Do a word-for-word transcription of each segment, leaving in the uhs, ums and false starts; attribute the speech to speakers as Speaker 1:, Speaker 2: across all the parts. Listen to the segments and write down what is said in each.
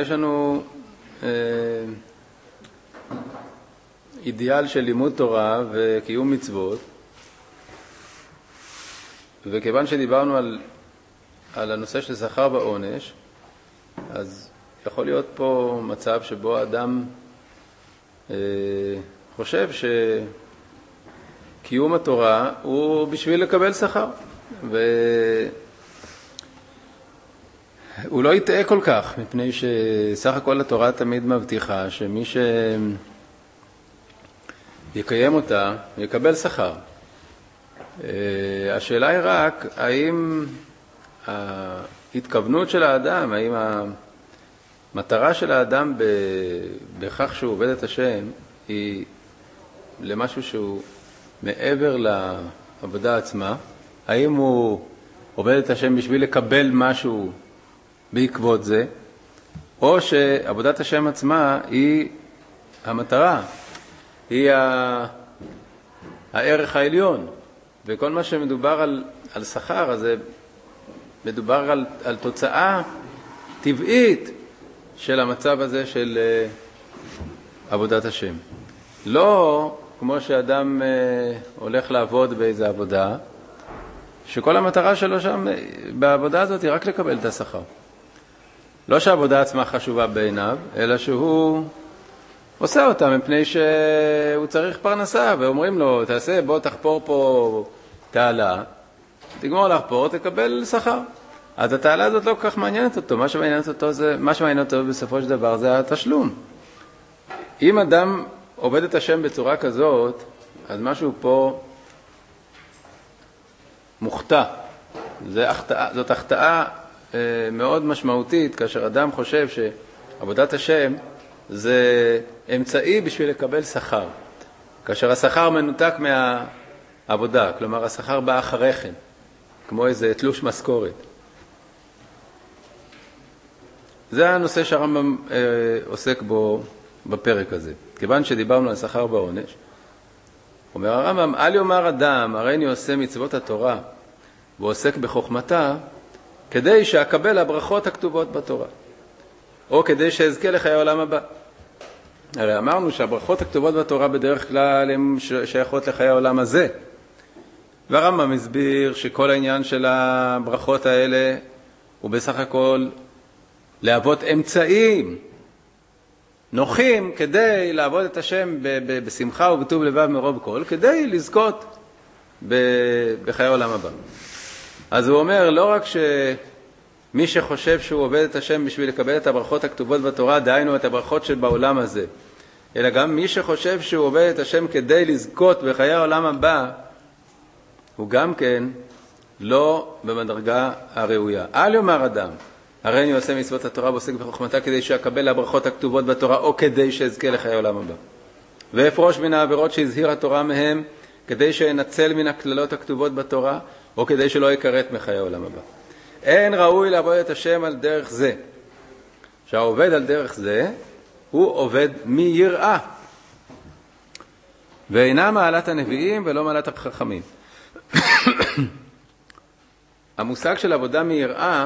Speaker 1: יש לנו אה, אידיאל של לימוד תורה וקיום מצוות, וכיוון שדיברנו על, על הנושא של שכר ועונש, אז יכול להיות פה מצב שבו האדם אה, חושב שקיום התורה הוא בשביל לקבל שכר, והוא לא יטעה כל כך, מפני שסך הכל התורה תמיד מבטיחה שמי שיקיים אותה יקבל שכר. השאלה היא רק האם ההתכוונות של האדם, האם המטרה של האדם בכך שהוא עובד את השם היא למשהו שהוא מעבר לעבודה עצמה, האם הוא עובד את השם בשביל לקבל משהו בעקבות זה, או שעבודת השם עצמה היא המטרה, היא הערך העליון. וכל מה שמדובר על, על שכר, אז מדובר על, על תוצאה טבעית של המצב הזה של uh, עבודת השם. לא כמו שאדם uh, הולך לעבוד באיזו עבודה, שכל המטרה שלו שם בעבודה הזאת היא רק לקבל את השכר. לא שהעבודה עצמה חשובה בעיניו, אלא שהוא עושה אותה מפני שהוא צריך פרנסה, ואומרים לו, תעשה, בוא תחפור פה תעלה, תגמור לחפור, תקבל שכר. אז התעלה הזאת לא כל כך מעניינת אותו, מה שמעניינת אותו, זה, מה שמעניינת אותו בסופו של דבר זה התשלום. אם אדם עובד את השם בצורה כזאת, אז משהו פה מוחטא. זה החטאה, זאת החטאה אה, מאוד משמעותית, כאשר אדם חושב שעבודת השם זה אמצעי בשביל לקבל שכר. כאשר השכר מנותק מהעבודה, כלומר השכר בא אחרי כן, כמו איזה תלוש משכורת. זה הנושא שהרמב"ם אה, עוסק בו בפרק הזה. כיוון שדיברנו על שכר בעונש, אומר הרמב"ם, אל יאמר אדם, הרי אני עושה מצוות התורה, ועוסק בחוכמתה, כדי שאקבל הברכות הכתובות בתורה, או כדי שאזכה לחיי העולם הבא. הרי אמרנו שהברכות הכתובות בתורה בדרך כלל הן שייכות לחיי העולם הזה. והרמב"ם מסביר שכל העניין של הברכות האלה הוא בסך הכל להוות אמצעים נוחים כדי לעבוד את השם בשמחה ובטוב לבב מרוב כל, כדי לזכות בחיי העולם הבא. אז הוא אומר, לא רק שמי שחושב שהוא עובד את השם בשביל לקבל את הברכות הכתובות בתורה, דהיינו את הברכות שבעולם הזה, אלא גם מי שחושב שהוא עובד את השם כדי לזכות בחיי העולם הבא, הוא גם כן לא במדרגה הראויה. אל יאמר אדם, הרי אני עושה מצוות התורה ועוסק בחוכמתה כדי שאקבל הברכות הכתובות בתורה, או כדי שאזכה לחיי העולם הבא. ואפרוש מן העבירות שהזהיר התורה מהם, כדי שאנצל מן הכללות הכתובות בתורה, או כדי שלא יקראת מחיי העולם הבא. אין ראוי לעבוד את השם על דרך זה. שהעובד על דרך זה, הוא עובד מיראה. ואינה מעלת הנביאים ולא מעלת החכמים. המושג של עבודה מיראה,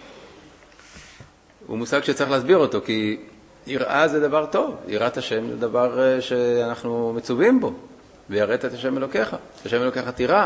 Speaker 1: הוא מושג שצריך להסביר אותו, כי יראה זה דבר טוב. יראת השם זה דבר שאנחנו מצווים בו. ויראת את השם אלוקיך. השם אלוקיך תירא.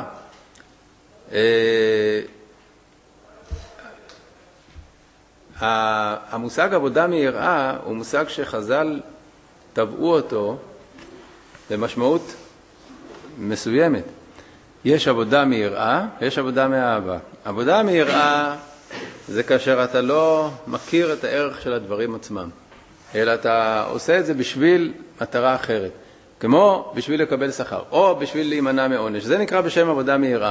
Speaker 1: המושג עבודה מיראה הוא מושג שחז"ל טבעו אותו במשמעות מסוימת. יש עבודה מיראה, יש עבודה מאהבה. עבודה מיראה זה כאשר אתה לא מכיר את הערך של הדברים עצמם, אלא אתה עושה את זה בשביל מטרה אחרת, כמו בשביל לקבל שכר, או בשביל להימנע מעונש. זה נקרא בשם עבודה מיראה.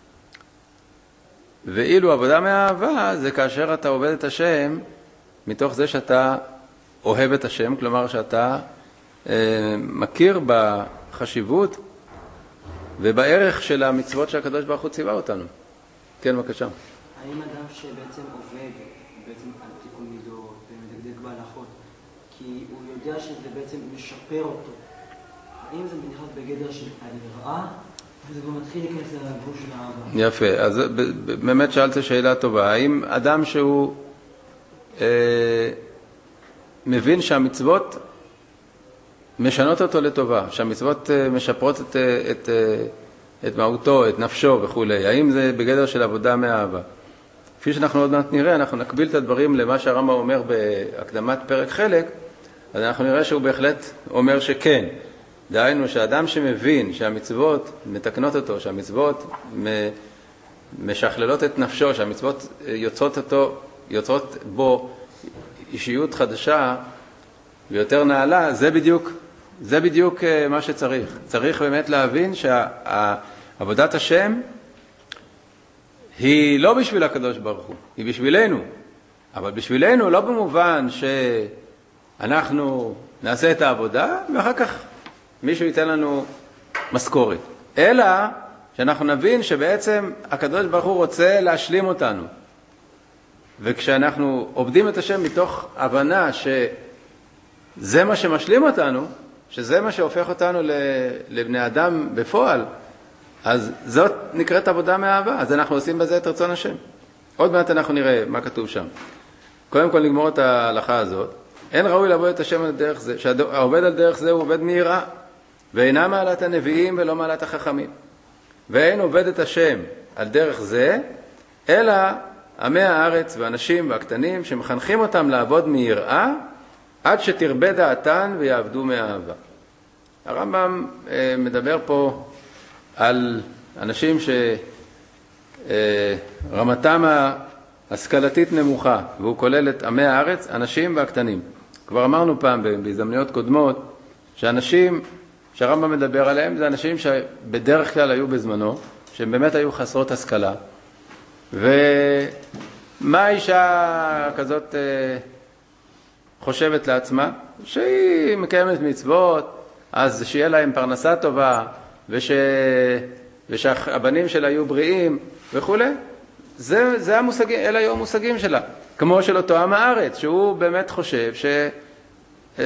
Speaker 1: ואילו עבודה מאהבה זה כאשר אתה עובד את השם מתוך זה שאתה אוהב את השם, כלומר שאתה אה, מכיר בחשיבות ובערך של המצוות שהקדוש ברוך הוא ציווה אותנו. כן, בבקשה.
Speaker 2: האם אדם שבעצם עובד בעצם על תיקון מידות ומדקדק בהלכות, כי הוא יודע שזה בעצם משפר אותו, האם זה נכנס בגדר של היראה? וזה גם מתחיל להיכנס לגבול של האהבה.
Speaker 1: יפה, אז באמת שאלת שאלה טובה. האם אדם שהוא אה, מבין שהמצוות משנות אותו לטובה, שהמצוות משפרות את, את, את מהותו, את נפשו וכו'. האם זה בגדר של עבודה מאהבה? כפי שאנחנו עוד מעט נראה, אנחנו נקביל את הדברים למה שהרמב"ם אומר בהקדמת פרק חלק, אז אנחנו נראה שהוא בהחלט אומר שכן. דהיינו שאדם שמבין שהמצוות מתקנות אותו, שהמצוות משכללות את נפשו, שהמצוות יוצרות אותו, יוצרות בו אישיות חדשה ויותר נעלה, זה בדיוק, זה בדיוק מה שצריך. צריך באמת להבין שעבודת השם היא לא בשביל הקדוש ברוך הוא, היא בשבילנו. אבל בשבילנו לא במובן שאנחנו נעשה את העבודה ואחר כך מישהו ייתן לנו משכורת. אלא שאנחנו נבין שבעצם הקדוש ברוך הוא רוצה להשלים אותנו. וכשאנחנו עובדים את השם מתוך הבנה שזה מה שמשלים אותנו, שזה מה שהופך אותנו לבני אדם בפועל, אז זאת נקראת עבודה מאהבה. אז אנחנו עושים בזה את רצון השם. עוד מעט אנחנו נראה מה כתוב שם. קודם כל נגמור את ההלכה הזאת. אין ראוי לעבוד את השם על דרך זה, שהעובד על דרך זה הוא עובד מיראה, ואינה מעלת הנביאים ולא מעלת החכמים. ואין עובד את השם על דרך זה, אלא עמי הארץ והאנשים והקטנים שמחנכים אותם לעבוד מיראה, עד שתרבה דעתן ויעבדו מאהבה. הרמב"ם אה, מדבר פה על אנשים שרמתם ההשכלתית נמוכה, והוא כולל את עמי הארץ, אנשים והקטנים. כבר אמרנו פעם בהזדמנויות קודמות, שאנשים שהרמב"ם מדבר עליהם, זה אנשים שבדרך כלל היו בזמנו, שהם באמת היו חסרות השכלה. ומה אישה כזאת חושבת לעצמה? שהיא מקיימת מצוות, אז שיהיה להם פרנסה טובה, וש... ושהבנים שלה יהיו בריאים וכו'. זה, זה המושגים, אלה היו המושגים שלה. כמו של אותו עם הארץ, שהוא באמת חושב ש... אה...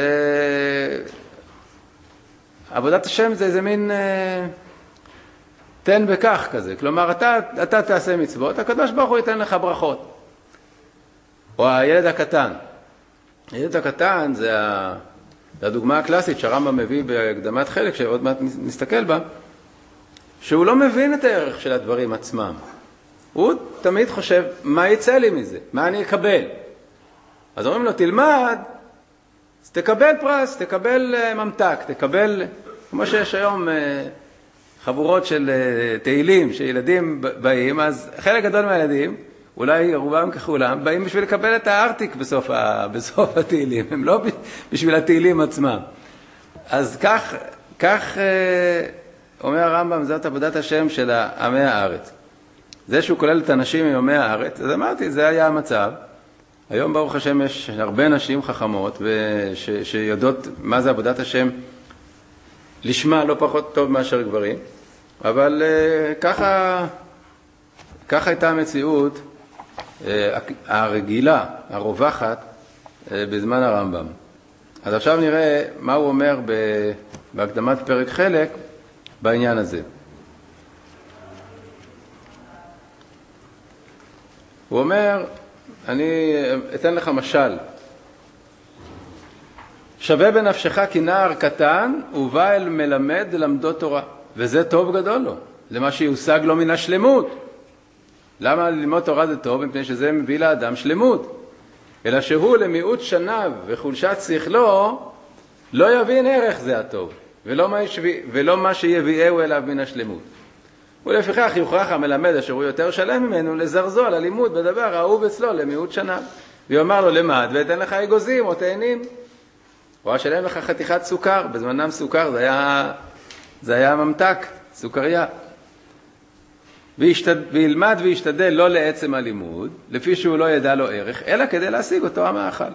Speaker 1: עבודת השם זה איזה מין אה... תן בכך כזה. כלומר, אתה, אתה תעשה מצוות, הקדוש ברוך הוא ייתן לך ברכות. או הילד הקטן. הילד הקטן זה ה... הדוגמה הקלאסית שהרמב"ם מביא בהקדמת חלק, שעוד מעט נסתכל בה, שהוא לא מבין את הערך של הדברים עצמם. הוא תמיד חושב, מה יצא לי מזה? מה אני אקבל? אז אומרים לו, תלמד, אז תקבל פרס, תקבל ממתק, תקבל, כמו שיש היום חבורות של תהילים, שילדים באים, אז חלק גדול מהילדים, אולי רובם ככולם, באים בשביל לקבל את הארטיק בסוף, ה, בסוף התהילים, הם לא בשביל התהילים עצמם. אז כך, כך אומר הרמב"ם, זאת עבודת השם של עמי הארץ. זה שהוא כולל את הנשים עם עמי הארץ, אז אמרתי, זה היה המצב. היום ברוך השם יש הרבה נשים חכמות, וש, שיודעות מה זה עבודת השם, לשמה לא פחות טוב מאשר גברים, אבל ככה, ככה הייתה המציאות, הרגילה, הרווחת, בזמן הרמב"ם. אז עכשיו נראה מה הוא אומר בהקדמת פרק חלק בעניין הזה. הוא אומר, אני אתן לך משל. שווה בנפשך כנער קטן, ובא אל מלמד למדו תורה. וזה טוב גדול לו, למה שיושג לו מן השלמות. למה ללמוד תורה זה טוב? מפני שזה מביא לאדם שלמות. אלא שהוא למיעוט שניו וחולשת שכלו, לא יבין ערך זה הטוב, ולא מה, ישבי, ולא מה שיביאהו אליו מן השלמות. ולפיכך יוכרח המלמד אשר הוא יותר שלם ממנו לזרזו על הלימוד בדבר האהוב אצלו למיעוט שניו. ויאמר לו למד ואתן לך אגוזים או תאנים. או אשלם לך חתיכת סוכר, בזמנם סוכר זה היה, זה היה ממתק, סוכריה. וישתד... וילמד וישתדל לא לעצם הלימוד, לפי שהוא לא ידע לו ערך, אלא כדי להשיג אותו המאכל.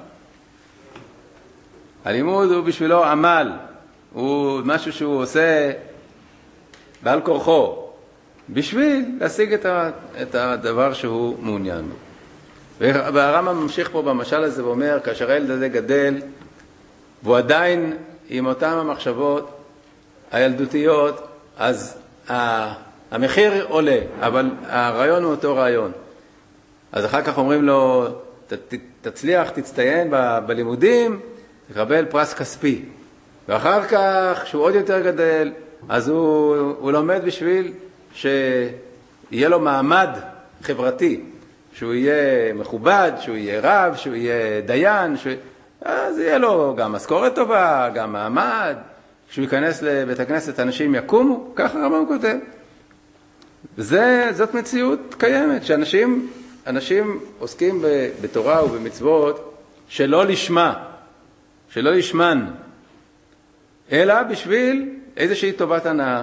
Speaker 1: הלימוד הוא בשבילו עמל, הוא משהו שהוא עושה בעל כורחו, בשביל להשיג את, ה... את הדבר שהוא מעוניין בו. והרמב"ם ממשיך פה במשל הזה ואומר, כאשר הילד הזה גדל, והוא עדיין עם אותם המחשבות הילדותיות, אז המחיר עולה, אבל הרעיון הוא אותו רעיון. אז אחר כך אומרים לו, ת, ת, תצליח, תצטיין ב, בלימודים, יקבל פרס כספי. ואחר כך, כשהוא עוד יותר גדל, אז הוא, הוא לומד בשביל שיהיה לו מעמד חברתי, שהוא יהיה מכובד, שהוא יהיה רב, שהוא יהיה דיין, שהוא... אז יהיה לו גם משכורת טובה, גם מעמד. כשהוא ייכנס לבית הכנסת, אנשים יקומו, ככה הרמב"ם כותב. זה, זאת מציאות קיימת, שאנשים אנשים עוסקים בתורה ובמצוות שלא לשמה, שלא לשמן, אלא בשביל איזושהי טובת הנאה.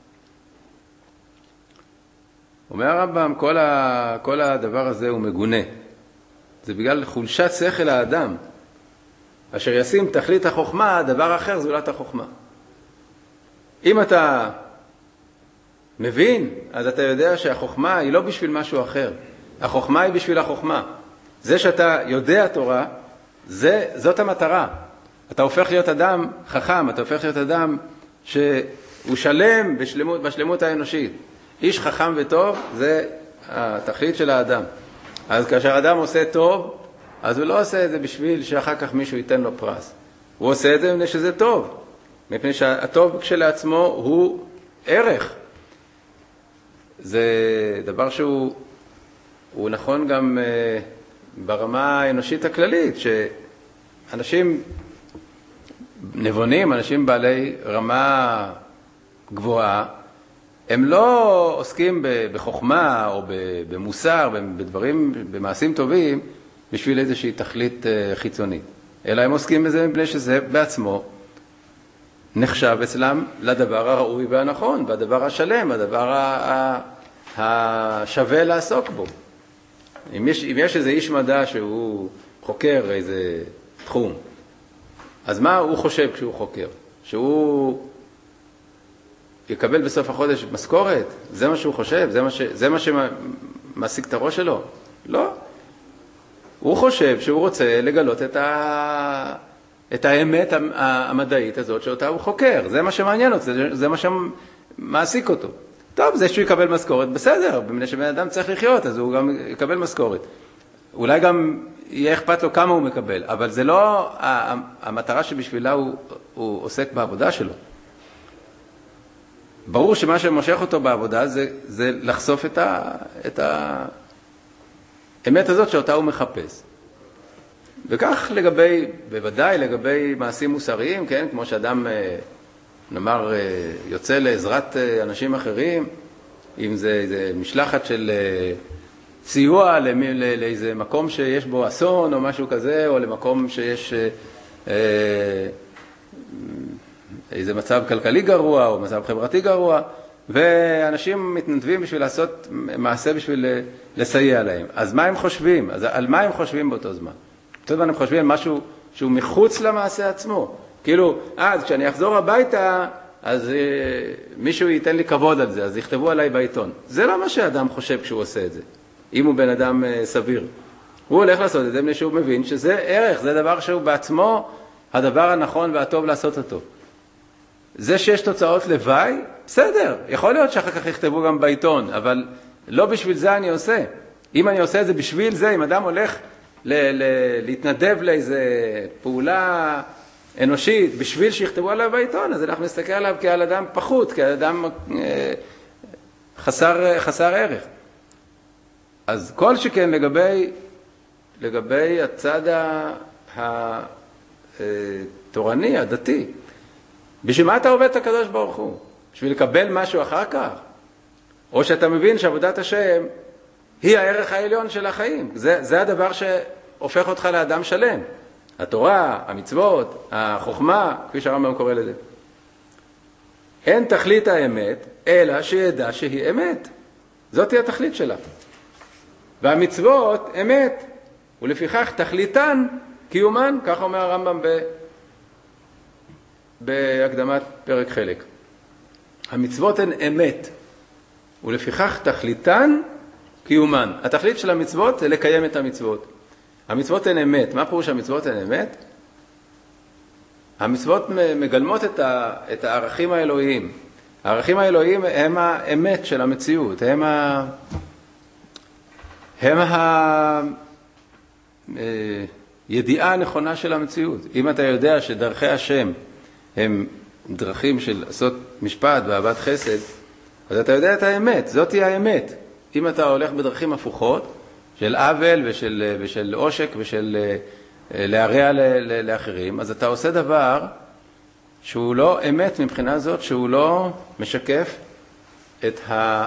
Speaker 1: אומר הרמב"ם, כל, ה, כל הדבר הזה הוא מגונה. זה בגלל חולשת שכל האדם. אשר ישים תכלית החוכמה, דבר אחר זולת החוכמה. אם אתה מבין, אז אתה יודע שהחוכמה היא לא בשביל משהו אחר. החוכמה היא בשביל החוכמה. זה שאתה יודע תורה, זה, זאת המטרה. אתה הופך להיות אדם חכם, אתה הופך להיות אדם שהוא שלם בשלמות, בשלמות האנושית. איש חכם וטוב זה התכלית של האדם. אז כאשר האדם עושה טוב, אז הוא לא עושה את זה בשביל שאחר כך מישהו ייתן לו פרס. הוא עושה את זה מפני שזה טוב. מפני שהטוב כשלעצמו הוא ערך. זה דבר שהוא הוא נכון גם ברמה האנושית הכללית, שאנשים נבונים, אנשים בעלי רמה גבוהה, הם לא עוסקים בחוכמה או במוסר, בדברים, במעשים טובים, בשביל איזושהי תכלית חיצונית. אלא הם עוסקים בזה מפני שזה בעצמו נחשב אצלם לדבר הראוי והנכון, בדבר השלם, בדבר השווה לעסוק בו. אם יש, אם יש איזה איש מדע שהוא חוקר איזה תחום, אז מה הוא חושב כשהוא חוקר? שהוא יקבל בסוף החודש משכורת? זה מה שהוא חושב? זה מה, ש, זה מה שמעסיק את הראש שלו? לא. הוא חושב שהוא רוצה לגלות את, ה, את האמת המדעית הזאת שאותה הוא חוקר. זה מה שמעניין אותו, זה, זה מה שמעסיק אותו. טוב, זה שהוא יקבל משכורת, בסדר, במדינה שבן אדם צריך לחיות, אז הוא גם יקבל משכורת. אולי גם יהיה אכפת לו כמה הוא מקבל, אבל זה לא המטרה שבשבילה הוא, הוא עוסק בעבודה שלו. ברור שמה שמושך אותו בעבודה זה, זה לחשוף את, ה, את האמת הזאת שאותה הוא מחפש. וכך לגבי, בוודאי לגבי מעשים מוסריים, כן, כמו שאדם נאמר, יוצא לעזרת אנשים אחרים, אם זה, זה משלחת של סיוע לאיזה מקום שיש בו אסון או משהו כזה, או למקום שיש איזה מצב כלכלי גרוע או מצב חברתי גרוע, ואנשים מתנדבים בשביל לעשות מעשה בשביל לסייע להם. אז מה הם חושבים? אז על מה הם חושבים באותו זמן? באותו זמן הם חושבים על משהו שהוא מחוץ למעשה עצמו. כאילו, אז כשאני אחזור הביתה, אז אה, מישהו ייתן לי כבוד על זה, אז יכתבו עליי בעיתון. זה לא מה שאדם חושב כשהוא עושה את זה, אם הוא בן אדם אה, סביר. הוא הולך לעשות את זה, מפני שהוא מבין שזה ערך, זה דבר שהוא בעצמו הדבר הנכון והטוב לעשות אותו. זה שיש תוצאות לוואי, בסדר, יכול להיות שאחר כך יכתבו גם בעיתון, אבל לא בשביל זה אני עושה. אם אני עושה את זה בשביל זה, אם אדם הולך ל- ל- להתנדב לאיזה פעולה אנושית, בשביל שיכתבו עליו בעיתון, אז אנחנו נסתכל עליו כעל אדם פחות, כעל אדם אה, חסר, חסר ערך. אז כל שכן לגבי, לגבי הצד התורני, הדתי, בשביל מה אתה עובד את הקדוש ברוך הוא? בשביל לקבל משהו אחר כך? או שאתה מבין שעבודת השם היא הערך העליון של החיים. זה, זה הדבר שהופך אותך לאדם שלם. התורה, המצוות, החוכמה, כפי שהרמב"ם קורא לזה. אין תכלית האמת, אלא שידע שהיא אמת. זאת היא התכלית שלה. והמצוות אמת, ולפיכך תכליתן קיומן, כך אומר הרמב"ם ב... בהקדמת פרק חלק. המצוות הן אמת, ולפיכך תכליתן קיומן. התכלית של המצוות זה לקיים את המצוות. המצוות הן אמת. מה פירוש המצוות הן אמת? המצוות מגלמות את, ה, את הערכים האלוהיים. הערכים האלוהיים הם האמת של המציאות. הם ה... הם ה... ידיעה נכונה של המציאות. אם אתה יודע שדרכי השם הם דרכים של לעשות משפט ואהבת חסד, אז אתה יודע את האמת, זאת היא האמת. אם אתה הולך בדרכים הפוכות, של עוול ושל, ושל עושק ושל להרע לאחרים, אז אתה עושה דבר שהוא לא אמת מבחינה זאת, שהוא לא משקף את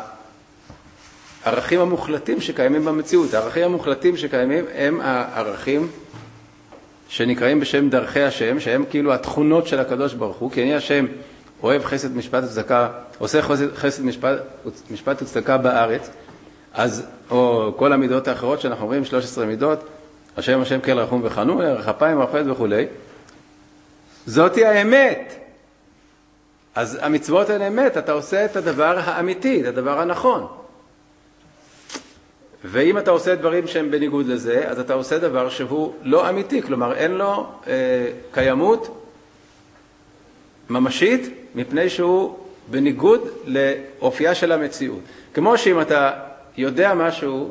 Speaker 1: הערכים המוחלטים שקיימים במציאות. הערכים המוחלטים שקיימים הם הערכים שנקראים בשם דרכי השם, שהם כאילו התכונות של הקדוש ברוך הוא, כי אני השם אוהב חסד משפט וצדקה, עושה חסד משפט, משפט וצדקה בארץ, אז, או כל המידות האחרות שאנחנו אומרים, שלוש עשרה מידות, השם השם כל רחום וחנון, ערך אפיים רחפת וכו'. זאת היא האמת. אז המצוות הן אמת, אתה עושה את הדבר האמיתי, את הדבר הנכון. ואם אתה עושה דברים שהם בניגוד לזה, אז אתה עושה דבר שהוא לא אמיתי, כלומר אין לו אה, קיימות ממשית, מפני שהוא בניגוד לאופייה של המציאות. כמו שאם אתה יודע משהו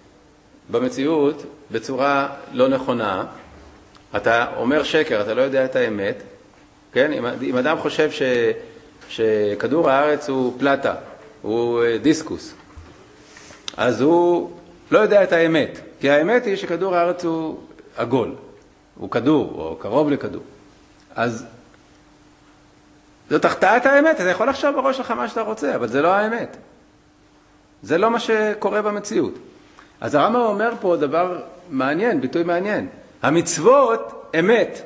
Speaker 1: במציאות בצורה לא נכונה, אתה אומר שקר, אתה לא יודע את האמת, כן? אם, אם אדם חושב ש, שכדור הארץ הוא פלטה, הוא דיסקוס, אז הוא לא יודע את האמת, כי האמת היא שכדור הארץ הוא עגול, הוא כדור, או קרוב לכדור. אז זאת החטאת האמת, אתה יכול לחשוב בראש שלך מה שאתה רוצה, אבל זה לא האמת. זה לא מה שקורה במציאות. אז הרמב"ם אומר פה דבר מעניין, ביטוי מעניין. המצוות אמת.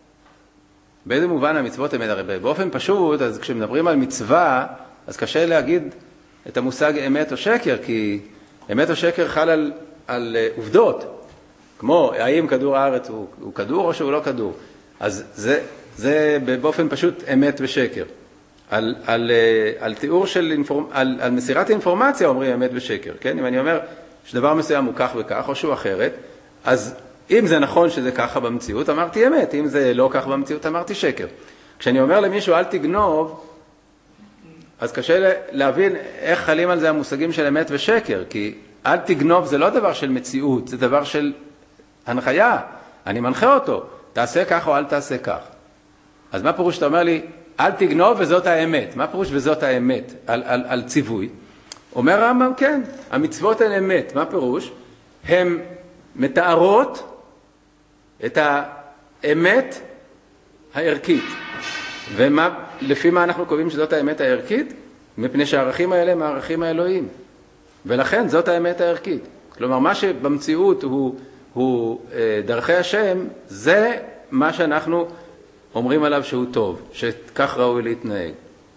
Speaker 1: באיזה מובן המצוות אמת? הרי באופן פשוט, אז כשמדברים על מצווה, אז קשה להגיד את המושג אמת או שקר, כי אמת או שקר חל על, על עובדות. כמו, האם כדור הארץ הוא, הוא כדור או שהוא לא כדור. אז זה, זה באופן פשוט אמת ושקר. על, על, על תיאור של אינפורמציה, על, על מסירת אינפורמציה אומרים אמת ושקר, כן? אם אני אומר שדבר מסוים הוא כך וכך או שהוא אחרת, אז אם זה נכון שזה ככה במציאות, אמרתי אמת, אם זה לא כך במציאות, אמרתי שקר. כשאני אומר למישהו אל תגנוב, אז קשה להבין איך חלים על זה המושגים של אמת ושקר, כי אל תגנוב זה לא דבר של מציאות, זה דבר של הנחיה. אני מנחה אותו, תעשה כך או אל תעשה כך. אז מה פירוש שאתה אומר לי, אל תגנוב וזאת האמת? מה פירוש וזאת האמת על, על, על ציווי? אומר הרמב"ם, כן, המצוות הן אמת. מה פירוש? הן מתארות את האמת הערכית. ומה, לפי מה אנחנו קובעים שזאת האמת הערכית? מפני שהערכים האלה הם הערכים האלוהיים. ולכן זאת האמת הערכית. כלומר, מה שבמציאות הוא, הוא דרכי השם, זה מה שאנחנו אומרים עליו שהוא טוב, שכך ראוי להתנהג.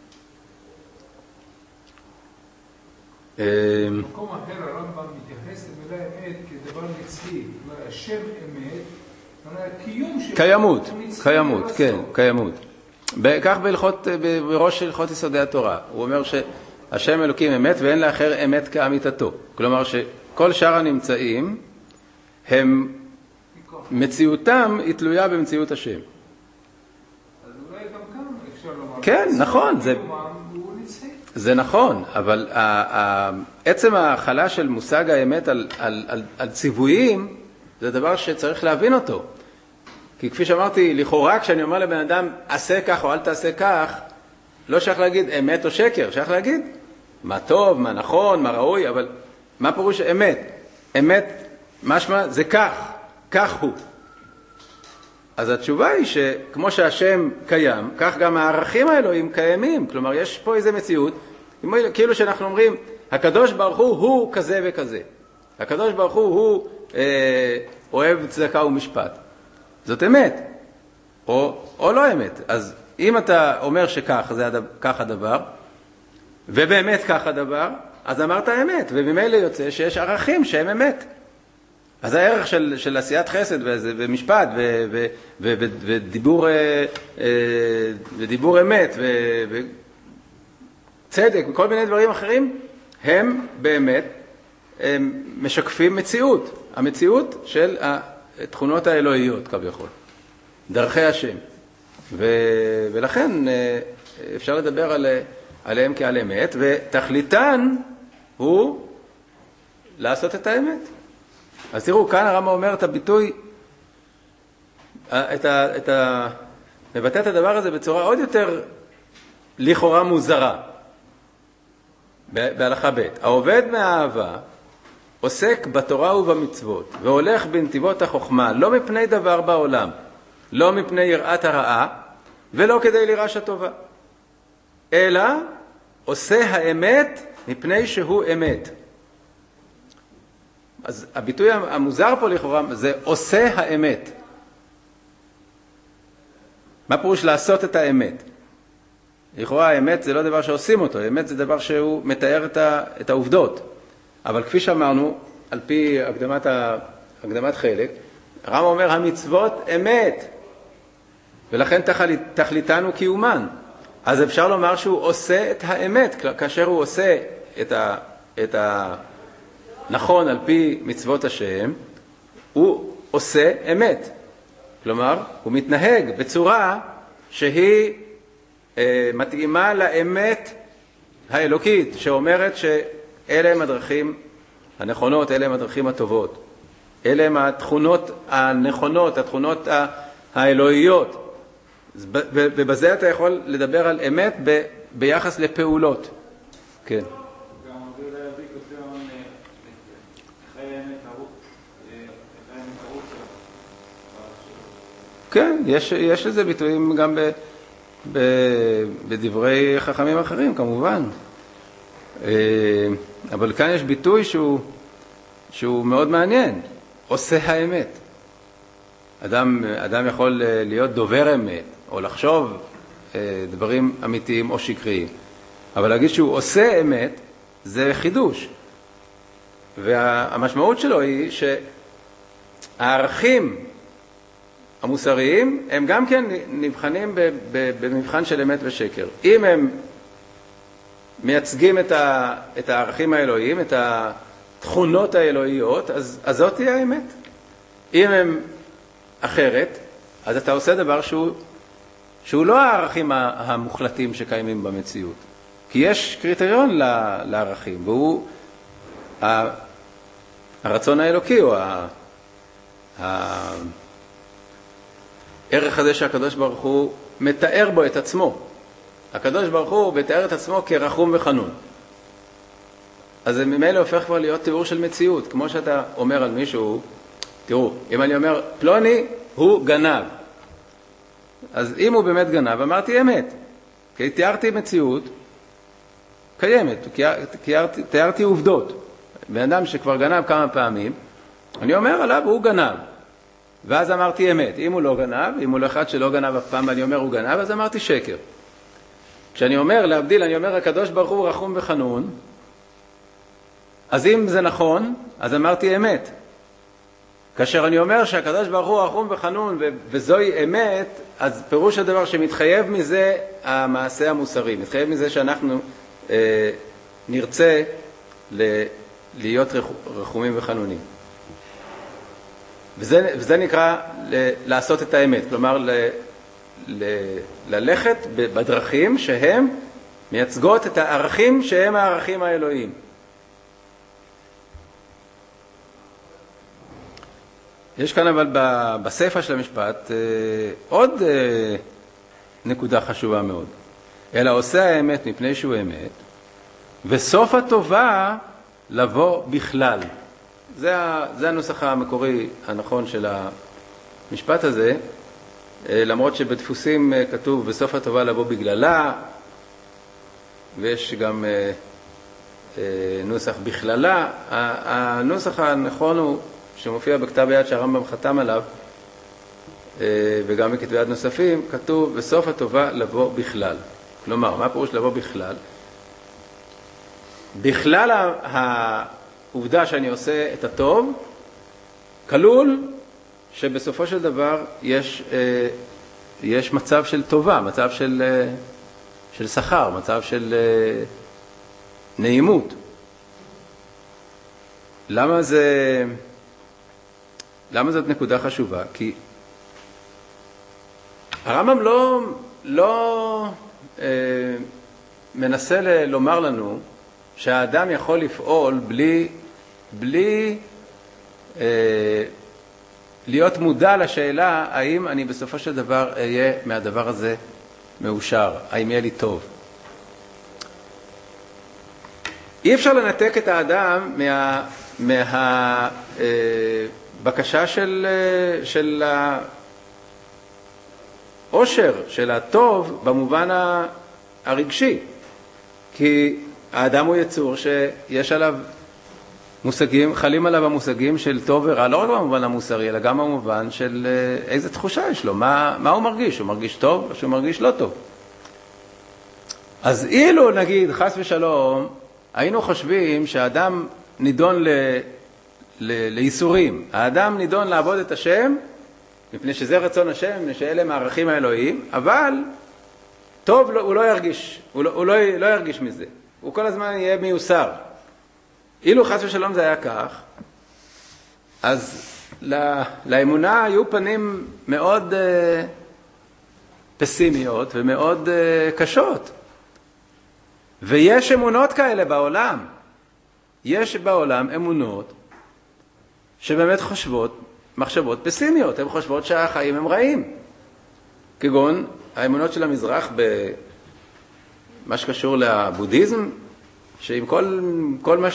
Speaker 3: במקום אחר הרמב"ם מתייחס למילה אמת כדבר נצחי, השם אמת, הקיום שלו...
Speaker 1: קיימות, קיימות, כן, קיימות. כך בהלכות, בראש הלכות יסודי התורה, הוא אומר שהשם אלוקים אמת ואין לאחר אמת כאמיתתו. כלומר שכל שאר הנמצאים, הם, מציאותם היא תלויה במציאות השם. כן, נכון, זה, זה נכון, אבל עצם ההחלה של מושג האמת על, על, על, על ציוויים, זה דבר שצריך להבין אותו. כי כפי שאמרתי, לכאורה כשאני אומר לבן אדם, עשה כך או אל תעשה כך, לא שייך להגיד אמת או שקר, שייך להגיד מה טוב, מה נכון, מה ראוי, אבל מה פירוש אמת? אמת, משמע, זה כך, כך הוא. אז התשובה היא שכמו שהשם קיים, כך גם הערכים האלוהים קיימים. כלומר, יש פה איזו מציאות, כאילו שאנחנו אומרים, הקדוש ברוך הוא הוא כזה וכזה. הקדוש ברוך הוא הוא אה, אוהב צדקה ומשפט. זאת אמת, או, או לא אמת. אז אם אתה אומר שכך, זה הדבר, כך הדבר, ובאמת כך הדבר, אז אמרת אמת, וממילא יוצא שיש ערכים שהם אמת. אז הערך של, של עשיית חסד ומשפט ו, ו, ו, ו, ודיבור, ודיבור אמת וצדק וכל מיני דברים אחרים, הם באמת הם משקפים מציאות. המציאות של התכונות האלוהיות כביכול. דרכי השם. ו, ולכן אפשר לדבר על, עליהם כעל אמת, ותכליתן הוא לעשות את האמת. אז תראו, כאן הרמב"ם אומר את הביטוי את ה, את ה, מבטא את הדבר הזה בצורה עוד יותר לכאורה מוזרה. בהלכה ב' העובד מהאהבה עוסק בתורה ובמצוות והולך בנתיבות החוכמה לא מפני דבר בעולם, לא מפני יראת הרעה ולא כדי לירש הטובה, אלא עושה האמת מפני שהוא אמת. אז הביטוי המוזר פה לכאורה זה עושה האמת. מה פירוש לעשות את האמת? לכאורה האמת זה לא דבר שעושים אותו, האמת זה דבר שהוא מתאר את, ה, את העובדות. אבל כפי שאמרנו, על פי הקדמת, ה, הקדמת חלק, הרמב"ם אומר המצוות אמת, ולכן תכלית, תכליתנו קיומן. אז אפשר לומר שהוא עושה את האמת, כאשר הוא עושה את, ה, את הנכון על פי מצוות השם, הוא עושה אמת. כלומר, הוא מתנהג בצורה שהיא אה, מתאימה לאמת האלוקית, שאומרת שאלה הם הדרכים הנכונות, אלה הם הדרכים הטובות. אלה הם התכונות הנכונות, התכונות האלוהיות. ובזה אתה יכול לדבר על אמת ב, ביחס לפעולות. כן.
Speaker 4: גם רבי להביא כותב חיי אמת ארוך.
Speaker 1: כן, יש, יש לזה ביטויים גם ב, ב, בדברי חכמים אחרים, כמובן. אבל כאן יש ביטוי שהוא, שהוא מאוד מעניין. עושה האמת. אדם, אדם יכול להיות דובר אמת, או לחשוב דברים אמיתיים או שקריים. אבל להגיד שהוא עושה אמת, זה חידוש. והמשמעות שלו היא שהערכים המוסריים הם גם כן נבחנים במבחן של אמת ושקר. אם הם מייצגים את, ה, את הערכים האלוהיים, את התכונות האלוהיות, אז, אז זאת תהיה האמת. אם הם אחרת, אז אתה עושה דבר שהוא, שהוא לא הערכים המוחלטים שקיימים במציאות. כי יש קריטריון לערכים, והוא הרצון האלוקי, או הערך הזה שהקדוש ברוך הוא מתאר בו את עצמו. הקדוש ברוך הוא מתאר את עצמו כרחום וחנון. אז זה ממילא הופך כבר להיות תיאור של מציאות. כמו שאתה אומר על מישהו, תראו, אם אני אומר, פלוני הוא גנב. אז אם הוא באמת גנב, אמרתי אמת. כי תיארתי מציאות קיימת, תיארתי, תיארתי עובדות. בן אדם שכבר גנב כמה פעמים, אני אומר עליו, הוא גנב. ואז אמרתי אמת. אם הוא לא גנב, אם הוא לא אחד שלא גנב אף פעם, ואני אומר הוא גנב, אז אמרתי שקר. כשאני אומר, להבדיל, אני אומר, הקדוש ברוך הוא רחום וחנון, אז אם זה נכון, אז אמרתי אמת. כאשר אני אומר שהקדוש ברוך הוא רחום וחנון, ו- וזוהי אמת, אז פירוש הדבר שמתחייב מזה המעשה המוסרי, מתחייב מזה שאנחנו אה, נרצה ל- להיות רח- רחומים וחנונים. וזה, וזה נקרא ל- לעשות את האמת, כלומר ל- ל- ללכת בדרכים שהם מייצגות את הערכים שהם הערכים האלוהיים. יש כאן אבל בספר של המשפט עוד נקודה חשובה מאוד. אלא עושה האמת מפני שהוא אמת, וסוף הטובה לבוא בכלל. זה, זה הנוסח המקורי הנכון של המשפט הזה, למרות שבדפוסים כתוב בסוף הטובה לבוא בגללה, ויש גם נוסח בכללה. הנוסח הנכון הוא שמופיע בכתב היד שהרמב"ם חתם עליו, וגם בכתבי יד נוספים, כתוב בסוף הטובה לבוא בכלל. כלומר, מה פירוש לבוא בכלל? בכלל העובדה שאני עושה את הטוב, כלול שבסופו של דבר יש, יש מצב של טובה, מצב של, של שכר, מצב של נעימות. למה זה... למה זאת נקודה חשובה? כי הרמב"ם לא, לא אה, מנסה ל- לומר לנו שהאדם יכול לפעול בלי, בלי אה, להיות מודע לשאלה האם אני בסופו של דבר אהיה מהדבר הזה מאושר, האם יהיה לי טוב. אי אפשר לנתק את האדם מה, מה, אה, בקשה של, של העושר, של הטוב במובן הרגשי. כי האדם הוא יצור שיש עליו מושגים, חלים עליו המושגים של טוב ורע, לא רק במובן המוסרי, אלא גם במובן של איזה תחושה יש לו, מה, מה הוא מרגיש, הוא מרגיש טוב או שהוא מרגיש לא טוב. אז אילו נגיד, חס ושלום, היינו חושבים שהאדם נידון ל, ל, לאיסורים, האדם נידון לעבוד את השם, מפני שזה רצון השם, מפני שאלה מערכים האלוהים, אבל טוב הוא לא ירגיש, הוא לא, הוא לא, לא ירגיש מזה, הוא כל הזמן יהיה מיוסר. אילו חס ושלום זה היה כך, אז לה, לאמונה היו פנים מאוד uh, פסימיות ומאוד uh, קשות. ויש אמונות כאלה בעולם. יש בעולם אמונות שבאמת חושבות מחשבות פסימיות. הן חושבות שהחיים הם רעים. כגון האמונות של המזרח במה שקשור לבודהיזם, שעם כל, כל מה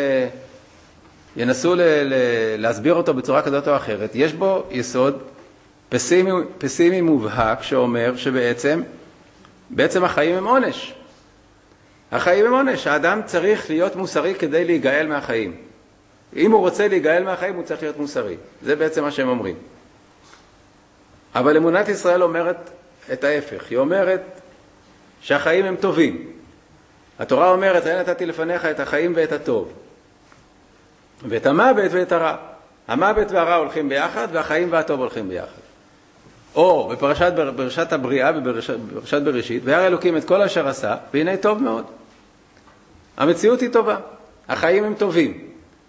Speaker 1: שינסו ל, ל, להסביר אותו בצורה כזאת או אחרת, יש בו יסוד פסימי, פסימי מובהק שאומר שבעצם בעצם החיים הם עונש. החיים הם עונש. האדם צריך להיות מוסרי כדי להיגאל מהחיים. אם הוא רוצה להיגאל מהחיים, הוא צריך להיות מוסרי. זה בעצם מה שהם אומרים. אבל אמונת ישראל אומרת את ההפך. היא אומרת שהחיים הם טובים. התורה אומרת, אני נתתי לפניך את החיים ואת הטוב. ואת המוות ואת הרע. המוות והרע הולכים ביחד, והחיים והטוב הולכים ביחד. או בפרשת, בפרשת הבריאה, בפרשת בראשית, וירא אלוקים את כל אשר עשה, והנה טוב מאוד. המציאות היא טובה. החיים הם טובים.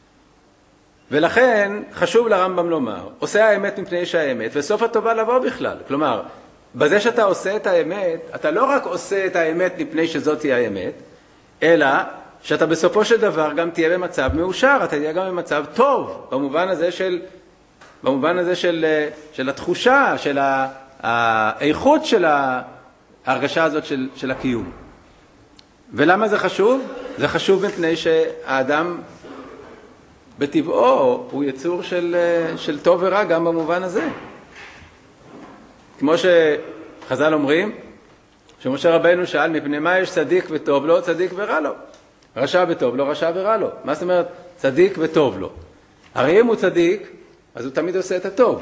Speaker 1: ולכן חשוב לרמב"ם לומר, עושה האמת מפני שהאמת, וסוף הטובה לבוא בכלל. כלומר, בזה שאתה עושה את האמת, אתה לא רק עושה את האמת מפני שזאת היא האמת, אלא שאתה בסופו של דבר גם תהיה במצב מאושר, אתה תהיה גם במצב טוב, במובן הזה של, במובן הזה של, של התחושה, של האיכות של ההרגשה הזאת של, של הקיום. ולמה זה חשוב? זה חשוב מפני שהאדם בטבעו הוא יצור של, של טוב ורע גם במובן הזה. כמו שחז"ל אומרים, שמשה רבינו שאל מפני מה יש צדיק וטוב לו, צדיק ורע לו. רשע וטוב לו, רשע ורע לו. מה זאת אומרת צדיק וטוב לו? הרי אם הוא צדיק, אז הוא תמיד עושה את הטוב.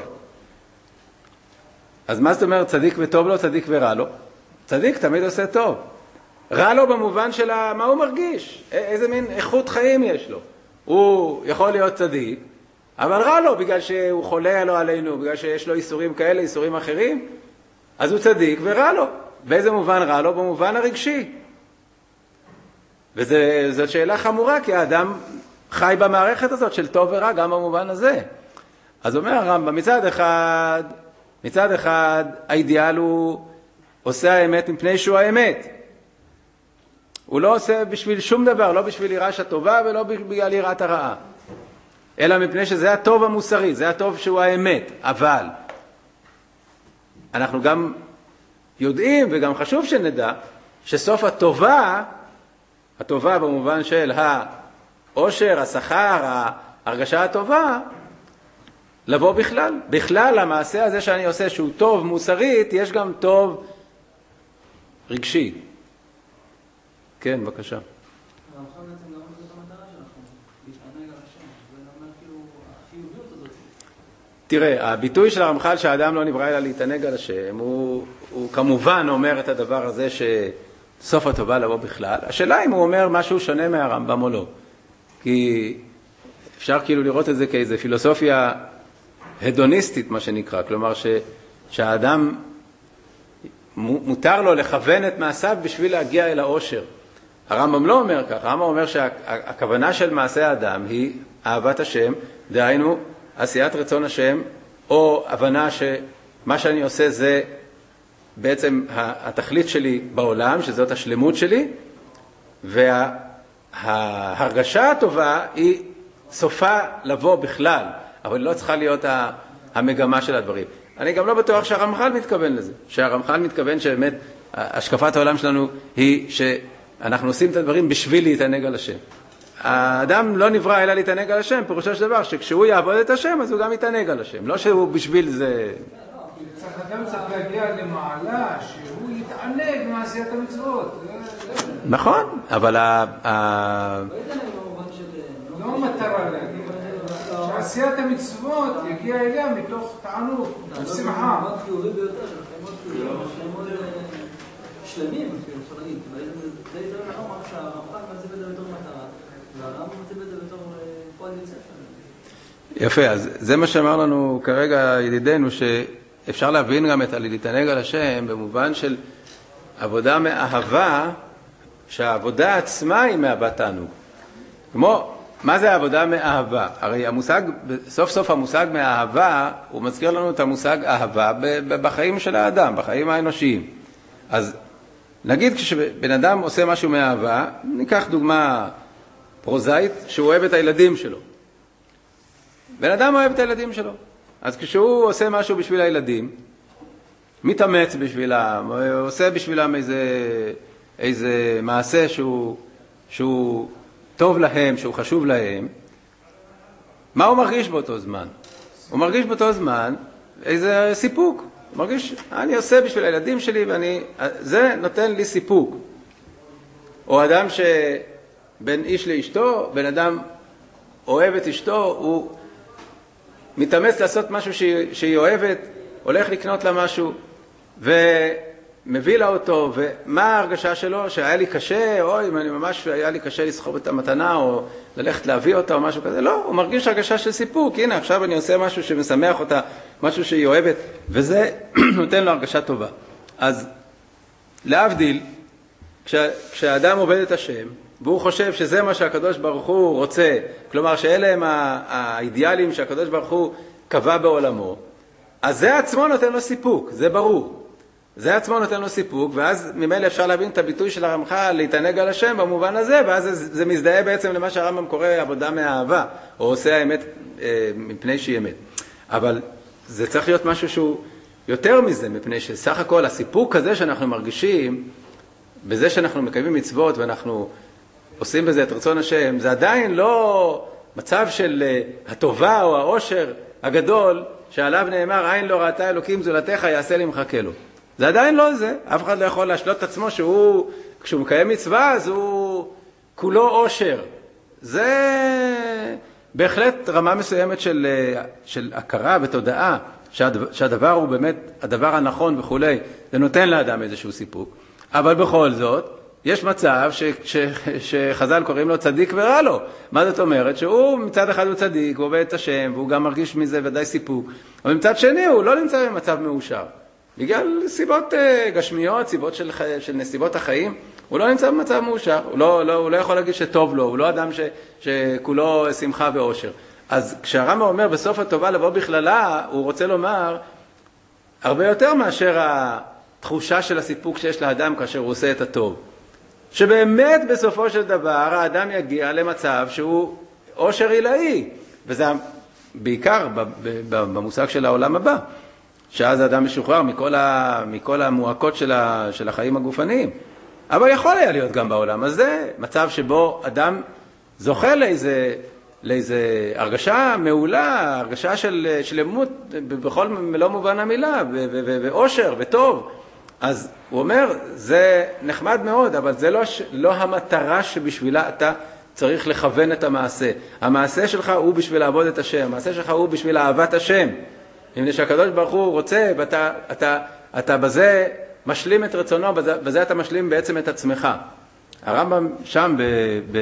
Speaker 1: אז מה זאת אומרת צדיק וטוב לו, צדיק ורע לו? צדיק תמיד עושה טוב. רע לו במובן של מה הוא מרגיש, איזה מין איכות חיים יש לו. הוא יכול להיות צדיק, אבל רע לו בגלל שהוא חולה לו עלינו, בגלל שיש לו איסורים כאלה, איסורים אחרים, אז הוא צדיק ורע לו. באיזה מובן רע לו? במובן הרגשי. וזאת שאלה חמורה, כי האדם חי במערכת הזאת של טוב ורע גם במובן הזה. אז אומר הרמב"ם, מצד אחד, מצד אחד, האידיאל הוא עושה האמת מפני שהוא האמת. הוא לא עושה בשביל שום דבר, לא בשביל יראת הטובה ולא בגלל יראת הרעה. אלא מפני שזה הטוב המוסרי, זה הטוב שהוא האמת. אבל אנחנו גם יודעים וגם חשוב שנדע שסוף הטובה, הטובה במובן של העושר, השכר, ההרגשה הטובה, לבוא בכלל. בכלל המעשה הזה שאני עושה שהוא טוב מוסרית, יש גם טוב רגשי. כן, בבקשה.
Speaker 2: הרמח"ל בעצם גם זאת המטרה שלכם, להתענג על השם, זה אומר כאילו החיוביות הזאת.
Speaker 1: תראה, הביטוי של הרמח"ל שהאדם לא נברא אלא להתענג על השם, הוא, הוא כמובן אומר את הדבר הזה שסוף הטובה לבוא בכלל. השאלה אם הוא אומר משהו שונה מהרמב"ם או לא. כי אפשר כאילו לראות את זה כאיזו פילוסופיה הדוניסטית, מה שנקרא. כלומר ש, שהאדם מותר לו לכוון את מעשיו בשביל להגיע אל האושר. הרמב"ם לא אומר כך, הרמב"ם אומר שהכוונה של מעשה האדם היא אהבת השם, דהיינו עשיית רצון השם, או הבנה שמה שאני עושה זה בעצם התכלית שלי בעולם, שזאת השלמות שלי, וההרגשה הטובה היא סופה לבוא בכלל, אבל לא צריכה להיות המגמה של הדברים. אני גם לא בטוח שהרמח"ל מתכוון לזה, שהרמח"ל מתכוון שבאמת השקפת העולם שלנו היא שאנחנו עושים את הדברים בשביל להתענג על השם. האדם לא נברא אלא להתענג על השם, פירושו של דבר שכשהוא יעבוד את השם אז הוא גם יתענג על השם, לא שהוא בשביל זה...
Speaker 3: אדם צריך להגיע למעלה שהוא יתענג מעשיית המצוות.
Speaker 1: נכון, אבל ה...
Speaker 3: לא מטרה להגיד. שעשיית המצוות יגיע אליה מתוך תענוג, שמחה.
Speaker 2: מאוד חיובי ביותר, מאוד חיובי, מאוד שלמים, אפשר להגיד. זה יותר נכון רק שהרמח"ל מציב את זה בתור מטרה, והרמב"ם מציב את זה בתור פועל יוצא שלנו.
Speaker 1: יפה, אז זה מה שאמר לנו כרגע ידידנו, שאפשר להבין גם את להתענג על השם במובן של עבודה מאהבה, שהעבודה עצמה היא מאהבת תענוג. כמו, מה זה העבודה מאהבה? הרי המושג, סוף סוף המושג מאהבה, הוא מזכיר לנו את המושג אהבה בחיים של האדם, בחיים האנושיים. אז נגיד כשבן אדם עושה משהו מאהבה, ניקח דוגמה פרוזאית, שהוא אוהב את הילדים שלו. בן אדם אוהב את הילדים שלו. אז כשהוא עושה משהו בשביל הילדים, מתאמץ בשבילם, עושה בשבילם איזה, איזה מעשה שהוא, שהוא טוב להם, שהוא חשוב להם, מה הוא מרגיש באותו זמן? הוא מרגיש באותו זמן איזה סיפוק. הוא מרגיש, אני עושה בשביל הילדים שלי, ואני, זה נותן לי סיפוק. או אדם שבין איש לאשתו, בן אדם אוהב את אשתו, הוא מתאמץ לעשות משהו שהיא, שהיא אוהבת, הולך לקנות לה משהו, ומביא לה אותו, ומה ההרגשה שלו? שהיה לי קשה, אוי, אני ממש היה לי קשה לסחוב את המתנה, או ללכת להביא אותה, או משהו כזה. לא, הוא מרגיש הרגשה של סיפוק. הנה, עכשיו אני עושה משהו שמשמח אותה, משהו שהיא אוהבת, וזה נותן לו הרגשה טובה. אז להבדיל, כשה, כשהאדם עובד את השם, והוא חושב שזה מה שהקדוש ברוך הוא רוצה, כלומר שאלה הם האידיאלים שהקדוש ברוך הוא קבע בעולמו, אז זה עצמו נותן לו סיפוק, זה ברור. זה עצמו נותן לו סיפוק, ואז ממילא אפשר להבין את הביטוי של הרמח"ל, להתענג על השם במובן הזה, ואז זה, זה מזדהה בעצם למה שהרמב"ם קורא עבודה מאהבה, או עושה האמת אה, מפני שהיא אמת. אבל זה צריך להיות משהו שהוא יותר מזה, מפני שסך הכל הסיפוק הזה שאנחנו מרגישים, בזה שאנחנו מקיימים מצוות ואנחנו עושים בזה את רצון השם, זה עדיין לא מצב של הטובה או העושר הגדול, שעליו נאמר, עין לא ראתה אלוקים זולתך, יעשה לי מחכה לו. זה עדיין לא זה. אף אחד לא יכול להשלות את עצמו שהוא, כשהוא מקיים מצווה, אז הוא כולו עושר. זה בהחלט רמה מסוימת של, של הכרה ותודעה, שהדבר, שהדבר הוא באמת הדבר הנכון וכו'. זה נותן לאדם איזשהו סיפוק. אבל בכל זאת, יש מצב ש, ש, שחז"ל קוראים לו צדיק ורע לו. מה זאת אומרת? שהוא מצד אחד הוא צדיק, הוא עובד את השם, והוא גם מרגיש מזה ודאי סיפוק. אבל מצד שני הוא לא נמצא במצב מאושר. בגלל סיבות גשמיות, סיבות של, של נסיבות החיים, הוא לא נמצא במצב מאושר. הוא לא, לא, הוא לא יכול להגיד שטוב לו, הוא לא אדם ש, שכולו שמחה ואושר. אז כשהרמב"ם אומר בסוף הטובה לבוא בכללה, הוא רוצה לומר הרבה יותר מאשר התחושה של הסיפוק שיש לאדם כאשר הוא עושה את הטוב. שבאמת בסופו של דבר האדם יגיע למצב שהוא עושר עילאי, וזה בעיקר במושג של העולם הבא, שאז האדם משוחרר מכל, ה, מכל המועקות של, ה, של החיים הגופניים. אבל יכול היה להיות גם בעולם הזה מצב שבו אדם זוכה לאיזה, לאיזה הרגשה מעולה, הרגשה של שלמות בכל מלוא מובן המילה, ואושר וטוב. אז הוא אומר, זה נחמד מאוד, אבל זה לא, לא המטרה שבשבילה אתה צריך לכוון את המעשה. המעשה שלך הוא בשביל לעבוד את השם, המעשה שלך הוא בשביל אהבת השם. אם שהקדוש ברוך הוא רוצה, ואתה אתה, אתה בזה משלים את רצונו, בזה, בזה אתה משלים בעצם את עצמך. הרמב"ם שם ב, ב,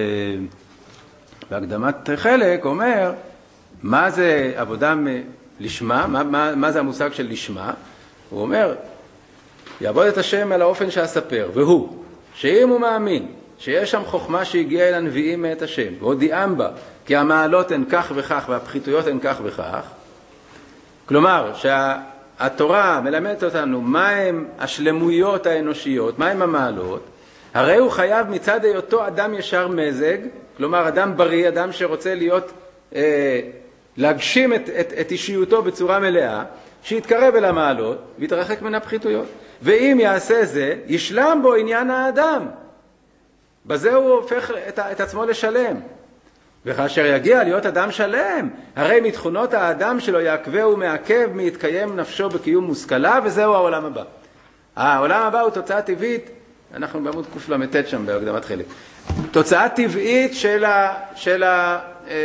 Speaker 1: בהקדמת חלק אומר, מה זה עבודה לשמה, מה, מה, מה זה המושג של לשמה? הוא אומר, יעבוד את השם על האופן שאספר, והוא, שאם הוא מאמין, שיש שם חוכמה שהגיעה אל הנביאים מאת השם, והודיעם בה, כי המעלות הן כך וכך, והפחיתויות הן כך וכך, כלומר, שהתורה מלמדת אותנו מהם השלמויות האנושיות, מהם המעלות, הרי הוא חייב מצד היותו אדם ישר מזג, כלומר, אדם בריא, אדם שרוצה להיות אה, להגשים את, את, את אישיותו בצורה מלאה, שיתקרב אל המעלות ויתרחק מן הפחיתויות. ואם יעשה זה, ישלם בו עניין האדם. בזה הוא הופך את, את עצמו לשלם. וכאשר יגיע להיות אדם שלם, הרי מתכונות האדם שלו יעכבה ומעכב מתקיים נפשו בקיום מושכלה, וזהו העולם הבא. העולם הבא הוא תוצאה טבעית, אנחנו בעמוד קל"ט שם בהקדמת חלק. תוצאה טבעית של, ה, של, ה,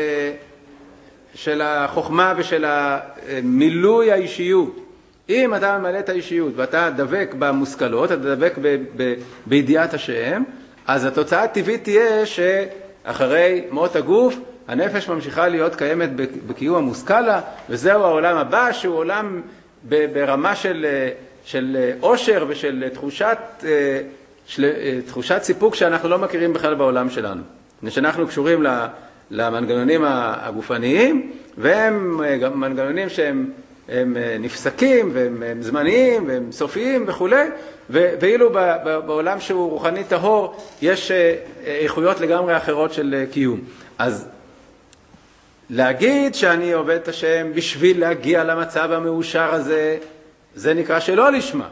Speaker 1: של החוכמה ושל המילוי האישיות. אם אתה ממלא את האישיות ואתה דבק במושכלות, אתה דבק ב, ב, בידיעת השם, אז התוצאה הטבעית תהיה שאחרי מות הגוף, הנפש ממשיכה להיות קיימת בקיום המושכלה, וזהו העולם הבא, שהוא עולם ברמה של, של עושר ושל תחושת, של, תחושת סיפוק שאנחנו לא מכירים בכלל בעולם שלנו. שאנחנו קשורים למנגנונים הגופניים, והם גם מנגנונים שהם הם נפסקים והם זמניים והם סופיים וכו'. ואילו בעולם שהוא רוחני טהור יש איכויות לגמרי אחרות של קיום. אז להגיד שאני עובד את השם בשביל להגיע למצב המאושר הזה, זה נקרא שלא לשמה.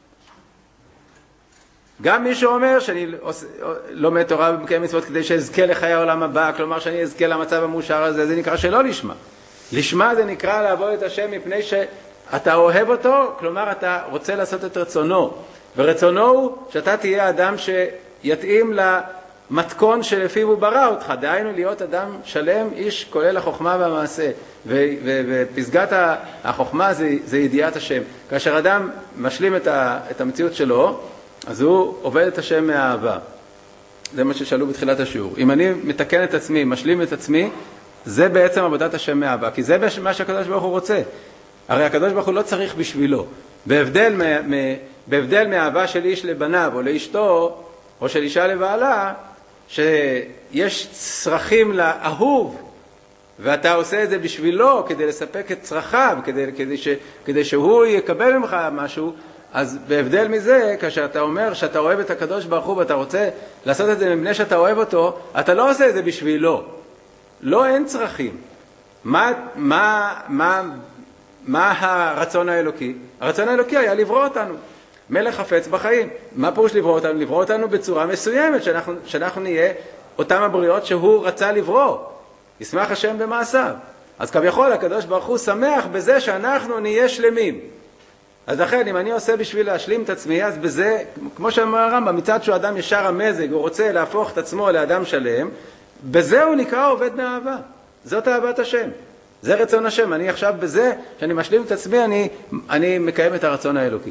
Speaker 1: גם מי שאומר שאני לומד תורה ומקיים מצוות כדי שאזכה לחיי העולם הבא, כלומר שאני אזכה למצב המאושר הזה, זה נקרא שלא לשמה. לשמה זה נקרא לעבוד את השם מפני שאתה אוהב אותו, כלומר אתה רוצה לעשות את רצונו. ורצונו הוא שאתה תהיה אדם שיתאים למתכון שלפיו הוא ברא אותך, דהיינו להיות אדם שלם, איש כולל החוכמה והמעשה. ופסגת החוכמה זה, זה ידיעת השם. כאשר אדם משלים את, ה, את המציאות שלו, אז הוא עובד את השם מהאהבה. זה מה ששאלו בתחילת השיעור. אם אני מתקן את עצמי, משלים את עצמי, זה בעצם עבודת השם מהאהבה, כי זה מה שהקדוש ברוך הוא רוצה. הרי הקדוש ברוך הוא לא צריך בשבילו. בהבדל, מ, מ, בהבדל מהאהבה של איש לבניו או לאשתו, או של אישה לבעלה, שיש צרכים לאהוב, ואתה עושה את זה בשבילו כדי לספק את צרכיו, כדי, כדי, ש, כדי שהוא יקבל ממך משהו, אז בהבדל מזה, כאשר אתה אומר שאתה אוהב את הקדוש ברוך הוא ואתה רוצה לעשות את זה מפני שאתה אוהב אותו, אתה לא עושה את זה בשבילו. לא, אין צרכים. מה, מה, מה, מה הרצון האלוקי? הרצון האלוקי היה לברוא אותנו. מלך חפץ בחיים. מה פירוש לברוא אותנו? לברוא אותנו בצורה מסוימת, שאנחנו, שאנחנו נהיה אותם הבריאות שהוא רצה לברוא. ישמח השם במעשיו. אז כביכול הקדוש ברוך הוא שמח בזה שאנחנו נהיה שלמים. אז לכן, אם אני עושה בשביל להשלים את עצמי, אז בזה, כמו שאמר הרמב"ם, מצד שהוא אדם ישר המזג, הוא רוצה להפוך את עצמו לאדם שלם, בזה הוא נקרא עובד מאהבה. זאת אהבת השם. זה רצון השם. אני עכשיו בזה, שאני משלים את עצמי, אני, אני מקיים את הרצון האלוקי.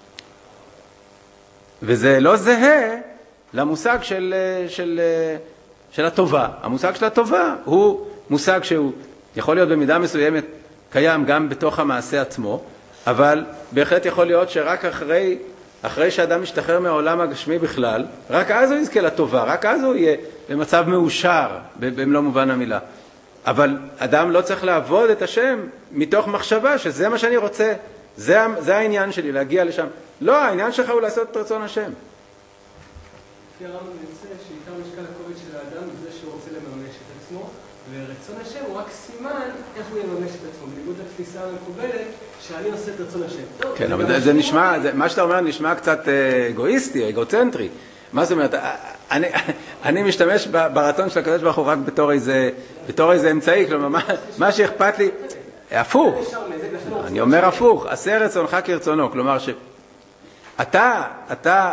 Speaker 1: וזה לא זהה למושג של, של, של הטובה. המושג של הטובה הוא מושג שהוא יכול להיות במידה מסוימת קיים גם בתוך המעשה עצמו, אבל בהחלט יכול להיות שרק אחרי, אחרי שאדם משתחרר מהעולם הגשמי בכלל, רק אז הוא יזכה לטובה, רק אז הוא יהיה במצב מאושר, במלוא מובן המילה. אבל אדם לא צריך לעבוד את השם מתוך מחשבה שזה מה שאני רוצה, זה, זה העניין שלי, להגיע לשם. לא, העניין שלך הוא לעשות את רצון השם.
Speaker 5: לפי הרמב"ם יוצא שעיקר משקל הכובד של האדם זה שהוא רוצה לממש את עצמו, ורצון השם הוא רק סימן איך הוא יממש את עצמו, בניגוד לתפיסה המקובלת שאני עושה את רצון השם.
Speaker 1: כן, אבל זה, זה נשמע, זה, מה שאתה אומר נשמע קצת אגואיסטי, אגוצנטרי. מה זאת אומרת? אני, אני משתמש ברצון של הקדוש ברוך הוא רק בתור איזה, בתור איזה אמצעי, כלומר, מה, מה שאכפת לי, הפוך. אני אומר הפוך, עשה רצונך כרצונו, כלומר שאתה, אתה,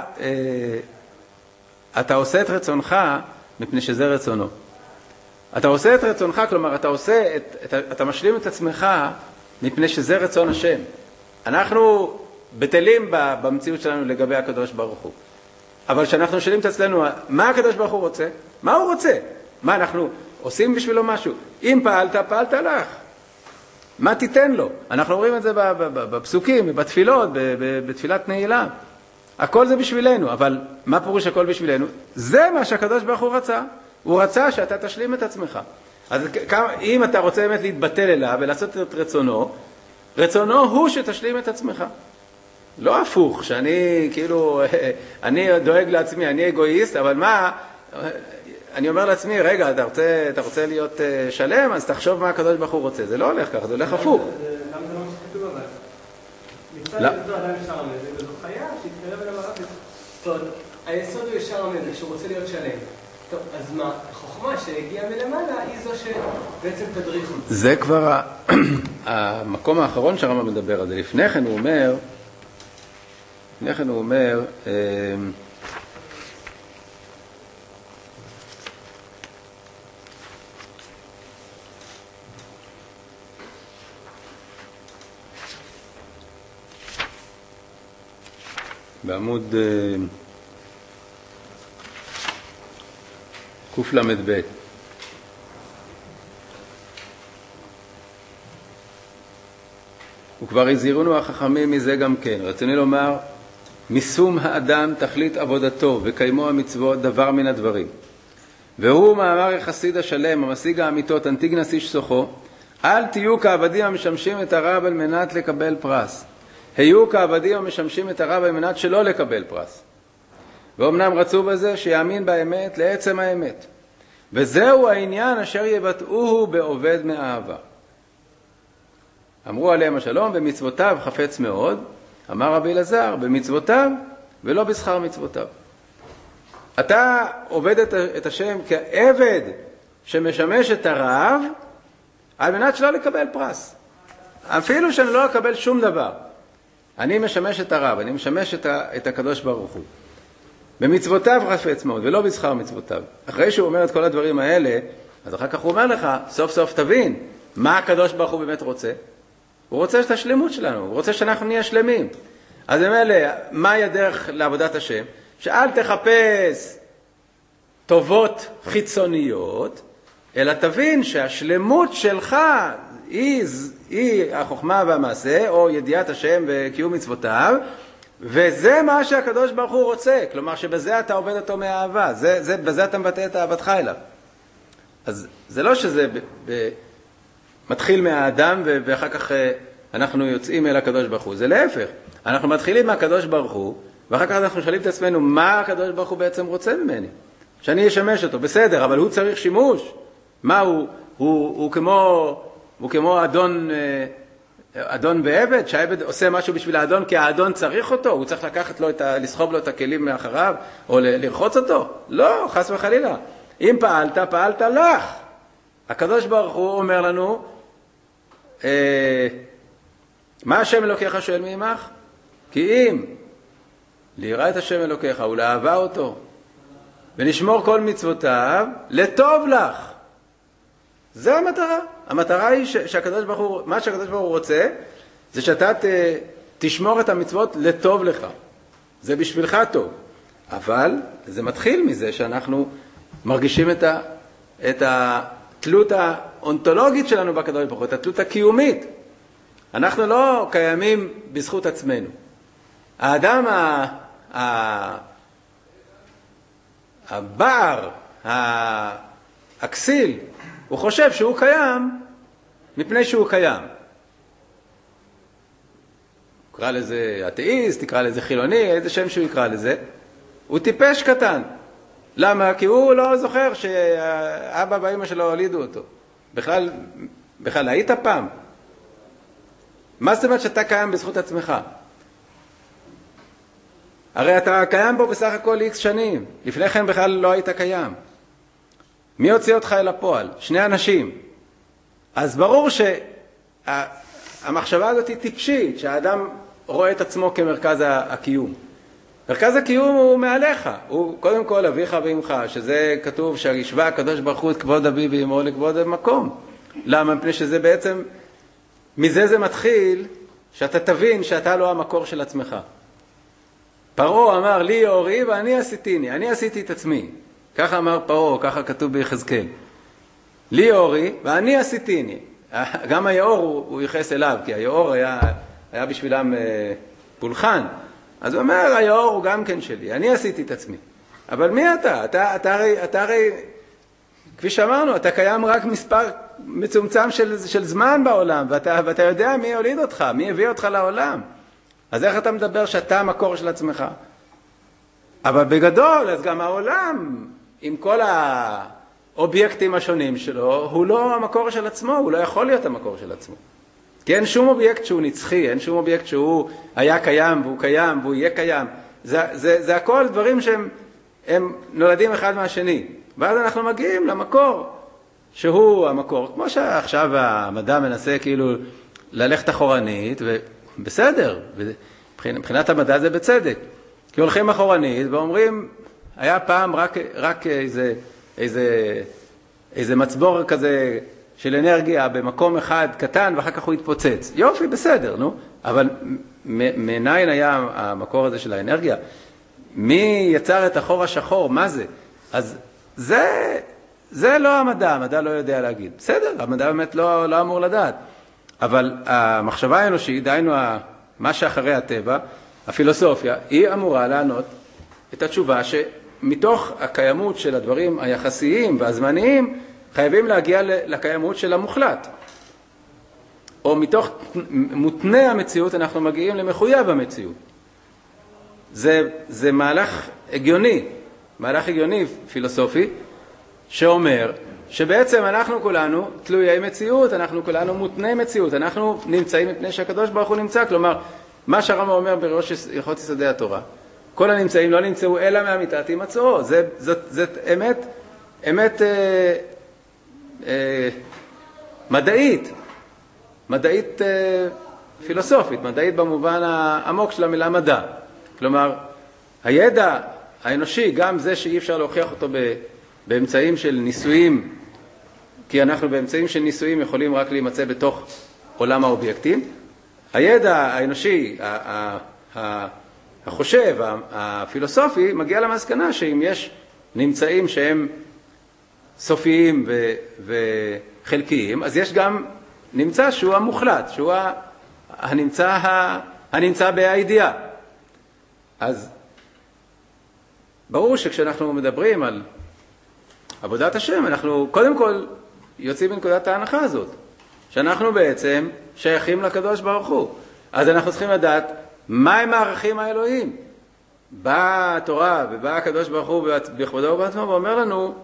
Speaker 1: אתה עושה את רצונך מפני שזה רצונו. אתה עושה את רצונך, כלומר, אתה עושה, את, את, אתה משלים את עצמך מפני שזה רצון השם. אנחנו בטלים במציאות שלנו לגבי הקדוש ברוך הוא. אבל כשאנחנו שואלים את עצמנו, מה הקדוש ברוך הוא רוצה? מה הוא רוצה? מה אנחנו עושים בשבילו משהו? אם פעלת, פעלת לך. מה תיתן לו? אנחנו אומרים את זה בפסוקים, בתפילות, בתפילת נעילה. הכל זה בשבילנו, אבל מה פירוש הכל בשבילנו? זה מה שהקדוש ברוך הוא רצה. הוא רצה שאתה תשלים את עצמך. אז אם אתה רוצה באמת להתבטל אליו ולעשות את רצונו, רצונו הוא שתשלים את עצמך. לא הפוך, שאני כאילו, אני דואג לעצמי, אני אגואיסט, אבל מה, אני אומר לעצמי, רגע, אתה רוצה, אתה רוצה להיות uh, שלם, אז תחשוב מה הקדוש ברוך הוא רוצה. זה לא הולך ככה, זה הולך הפוך.
Speaker 5: למה זה לא שכתוב אבל? מצד
Speaker 1: לא.
Speaker 5: יסודו אדם ישר עמד, וזו חיה שהתקרב אל המראה. זאת אומרת, היסוד הוא ישר עמד, כשהוא רוצה להיות שלם. טוב, אז מה? החוכמה שהגיעה מלמעלה היא זו שבעצם תדריך אותה.
Speaker 1: זה כבר ה... המקום האחרון שהרמב"ם מדבר על זה. לפני כן הוא אומר, לפני כן הוא אומר, אה, בעמוד קל"ב. וכבר הזהירונו החכמים מזה גם כן. רציני לומר, מיסום האדם תכלית עבודתו וקיימו המצוות דבר מן הדברים. והוא מאמר החסיד השלם, המשיג האמיתות, אנטיגנס איש סוחו, אל תהיו כעבדים המשמשים את הרב על מנת לקבל פרס. היו כעבדים המשמשים את הרב על מנת שלא לקבל פרס. ואומנם רצו בזה שיאמין באמת לעצם האמת. וזהו העניין אשר יבטאוהו בעובד מאהבה. אמרו עליהם השלום, במצוותיו חפץ מאוד, אמר רבי אלעזר, במצוותיו ולא בשכר מצוותיו. אתה עובד את, את השם כעבד שמשמש את הרב על מנת שלא לקבל פרס. אפילו שאני לא אקבל שום דבר. אני משמש את הרב, אני משמש את, ה, את הקדוש ברוך הוא. במצוותיו חפץ מאוד, ולא בשכר מצוותיו. אחרי שהוא אומר את כל הדברים האלה, אז אחר כך הוא אומר לך, סוף סוף תבין, מה הקדוש ברוך הוא באמת רוצה? הוא רוצה את השלמות שלנו, הוא רוצה שאנחנו נהיה שלמים. אז הם אלה, מהי הדרך לעבודת השם? שאל תחפש טובות חיצוניות, אלא תבין שהשלמות שלך היא, היא החוכמה והמעשה, או ידיעת השם וקיום מצוותיו, וזה מה שהקדוש ברוך הוא רוצה. כלומר שבזה אתה עובד אותו מאהבה, זה, זה, בזה אתה מבטא את אהבתך אליו. אז זה לא שזה ב, ב, מתחיל מהאדם ואחר כך אנחנו יוצאים אל הקדוש ברוך הוא. זה להפך. אנחנו מתחילים מהקדוש ברוך הוא, ואחר כך אנחנו שואלים את עצמנו, מה הקדוש ברוך הוא בעצם רוצה ממני? שאני אשמש אותו. בסדר, אבל הוא צריך שימוש. מה הוא? הוא, הוא כמו, הוא כמו אדון, אדון ועבד, שהעבד עושה משהו בשביל האדון, כי האדון צריך אותו. הוא צריך לקחת לו את ה, לסחוב לו את הכלים מאחריו, או ל, לרחוץ אותו. לא, חס וחלילה. אם פעלת, פעלת לך. הקדוש ברוך הוא אומר לנו, אה, מה השם אלוקיך שואל מעמך? כי אם ליראה את השם אלוקיך ולאהבה אותו, ונשמור כל מצוותיו, לטוב לך. זה המטרה. המטרה היא ש- שהקדוש ברוך הוא, מה שהקדוש ברוך הוא רוצה, זה שאתה ת, תשמור את המצוות לטוב לך. זה בשבילך טוב. אבל זה מתחיל מזה שאנחנו מרגישים את ה... את ה התלות האונתולוגית שלנו בקדוש ברוך הוא, את התלות הקיומית. אנחנו לא קיימים בזכות עצמנו. האדם ה... ה... הבער, הכסיל, הוא חושב שהוא קיים מפני שהוא קיים. קרא לזה אתאיסט, תקרא לזה חילוני, איזה שם שהוא יקרא לזה. הוא טיפש קטן. למה? כי הוא לא זוכר שאבא ואמא שלו הולידו אותו. בכלל, בכלל היית פעם? מה זאת אומרת שאתה קיים בזכות עצמך? הרי אתה קיים פה בסך הכל איקס שנים. לפני כן בכלל לא היית קיים. מי הוציא אותך אל הפועל? שני אנשים. אז ברור שהמחשבה הזאת היא טיפשית, שהאדם רואה את עצמו כמרכז הקיום. מרכז הקיום הוא מעליך, הוא קודם כל אביך ואמך, שזה כתוב שהשווה הקדוש ברוך הוא את כבוד אבי ואמו לכבוד המקום. למה? מפני שזה בעצם, מזה זה מתחיל, שאתה תבין שאתה לא המקור של עצמך. פרעה אמר לי אורי ואני עשיתיני, אני עשיתי את עצמי. ככה אמר פרעה, ככה כתוב ביחזקאל. לי אורי ואני עשיתיני. גם היאור הוא, הוא ייחס אליו, כי היאור היה, היה בשבילם אה, פולחן. אז הוא אומר, היאור הוא גם כן שלי, אני עשיתי את עצמי. אבל מי אתה? אתה, אתה, הרי, אתה הרי, כפי שאמרנו, אתה קיים רק מספר מצומצם של, של זמן בעולם, ואתה, ואתה יודע מי הוליד אותך, מי הביא אותך לעולם. אז איך אתה מדבר שאתה המקור של עצמך? אבל בגדול, אז גם העולם עם כל האובייקטים השונים שלו, הוא לא המקור של עצמו, הוא לא יכול להיות המקור של עצמו. כי אין שום אובייקט שהוא נצחי, אין שום אובייקט שהוא היה קיים והוא קיים והוא יהיה קיים. זה, זה, זה הכל דברים שהם הם נולדים אחד מהשני. ואז אנחנו מגיעים למקור שהוא המקור. כמו שעכשיו המדע מנסה כאילו ללכת אחורנית, ובסדר, מבחינת המדע זה בצדק. כי הולכים אחורנית ואומרים, היה פעם רק, רק איזה, איזה, איזה מצבור כזה של אנרגיה במקום אחד קטן, ואחר כך הוא התפוצץ. יופי, בסדר, נו. אבל מניין היה המקור הזה של האנרגיה? מי יצר את החור השחור? מה זה? אז זה, זה לא המדע, המדע לא יודע להגיד. בסדר, המדע באמת לא, לא אמור לדעת. אבל המחשבה האנושית, דהיינו מה שאחרי הטבע, הפילוסופיה, היא אמורה לענות את התשובה שמתוך הקיימות של הדברים היחסיים והזמניים, חייבים להגיע לקיימות של המוחלט. או מתוך מותנה המציאות אנחנו מגיעים למחויב המציאות. זה, זה מהלך הגיוני, מהלך הגיוני פילוסופי, שאומר שבעצם אנחנו כולנו תלויי מציאות, אנחנו כולנו מותני מציאות, אנחנו נמצאים מפני שהקדוש ברוך הוא נמצא, כלומר, מה שהרמב"ם אומר בראש הלכות יסודי התורה, כל הנמצאים לא נמצאו אלא מהמיתת הימצאו, זה, זאת, זאת אמת, אמת אה, אה, מדעית, מדעית אה, פילוסופית, מדעית במובן העמוק של המילה מדע. כלומר, הידע האנושי, גם זה שאי אפשר להוכיח אותו באמצעים של ניסויים, כי אנחנו באמצעים של ניסויים יכולים רק להימצא בתוך עולם האובייקטים, הידע האנושי, החושב, הפילוסופי, מגיע למסקנה שאם יש נמצאים שהם סופיים וחלקיים, אז יש גם נמצא שהוא המוחלט, שהוא הנמצא, הנמצא בהידיעה. אז ברור שכשאנחנו מדברים על עבודת השם, אנחנו קודם כל יוצאים מנקודת ההנחה הזאת, שאנחנו בעצם שייכים לקדוש ברוך הוא. אז אנחנו צריכים לדעת מהם הערכים האלוהיים. באה התורה ובא הקדוש ברוך הוא בכבודו ובעצמו ואומר לנו,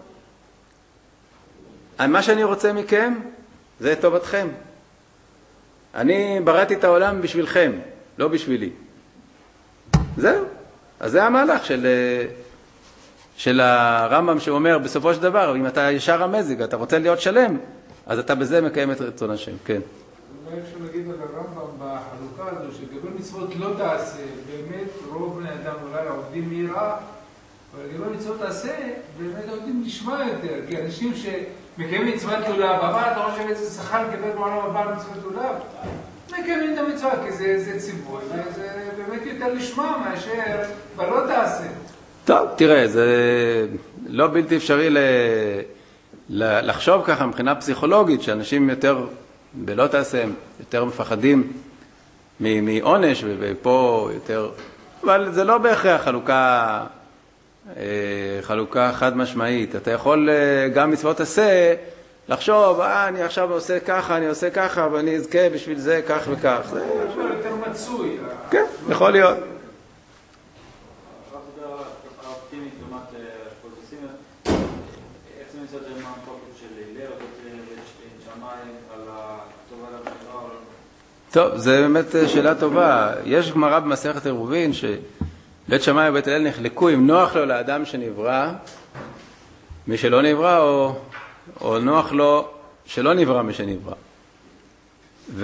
Speaker 1: מה שאני רוצה מכם זה טובתכם. אני בראתי את העולם בשבילכם, לא בשבילי. זהו. אז זה המהלך של, של הרמב"ם שאומר בסופו של דבר, אם אתה ישר המזג, אתה רוצה להיות שלם, אז אתה בזה מקיים את רצון השם. כן.
Speaker 3: אולי אפשר להגיד על הרמב"ם בחלוקה הזו, שגדול מצוות לא תעשה, באמת רוב בני אדם אולי עובדים מיראה, אבל גדול מצוות תעשה, באמת עובדים לשמה יותר, כי אנשים שמקיימים מצוות לולב, אבל אתה חושב איזה שכר לקבל בעולם הבא על מצוות לולב, מקיימים את המצוות, כי זה, זה ציווי, וזה באמת יותר לשמה מאשר בלא תעשה.
Speaker 1: טוב, תראה, זה לא בלתי אפשרי ל... לחשוב ככה מבחינה פסיכולוגית, שאנשים יותר בלא תעשה, יותר מפחדים מעונש, ופה יותר... אבל זה לא בהכרח חלוקה, חלוקה חד משמעית. אתה יכול גם מצוות עשה, לחשוב, אה, אני עכשיו עושה ככה, אני עושה ככה, ואני אזכה בשביל זה כך וכך. זה
Speaker 3: יותר מצוי.
Speaker 1: כן, יכול להיות. טוב, זו באמת שאלה טובה. יש גמרא במסכת עירובין שבית שמאי ובית הלל נחלקו אם נוח לו לאדם שנברא מי שלא נברא, או, או נוח לו שלא נברא מי שנברא. ו...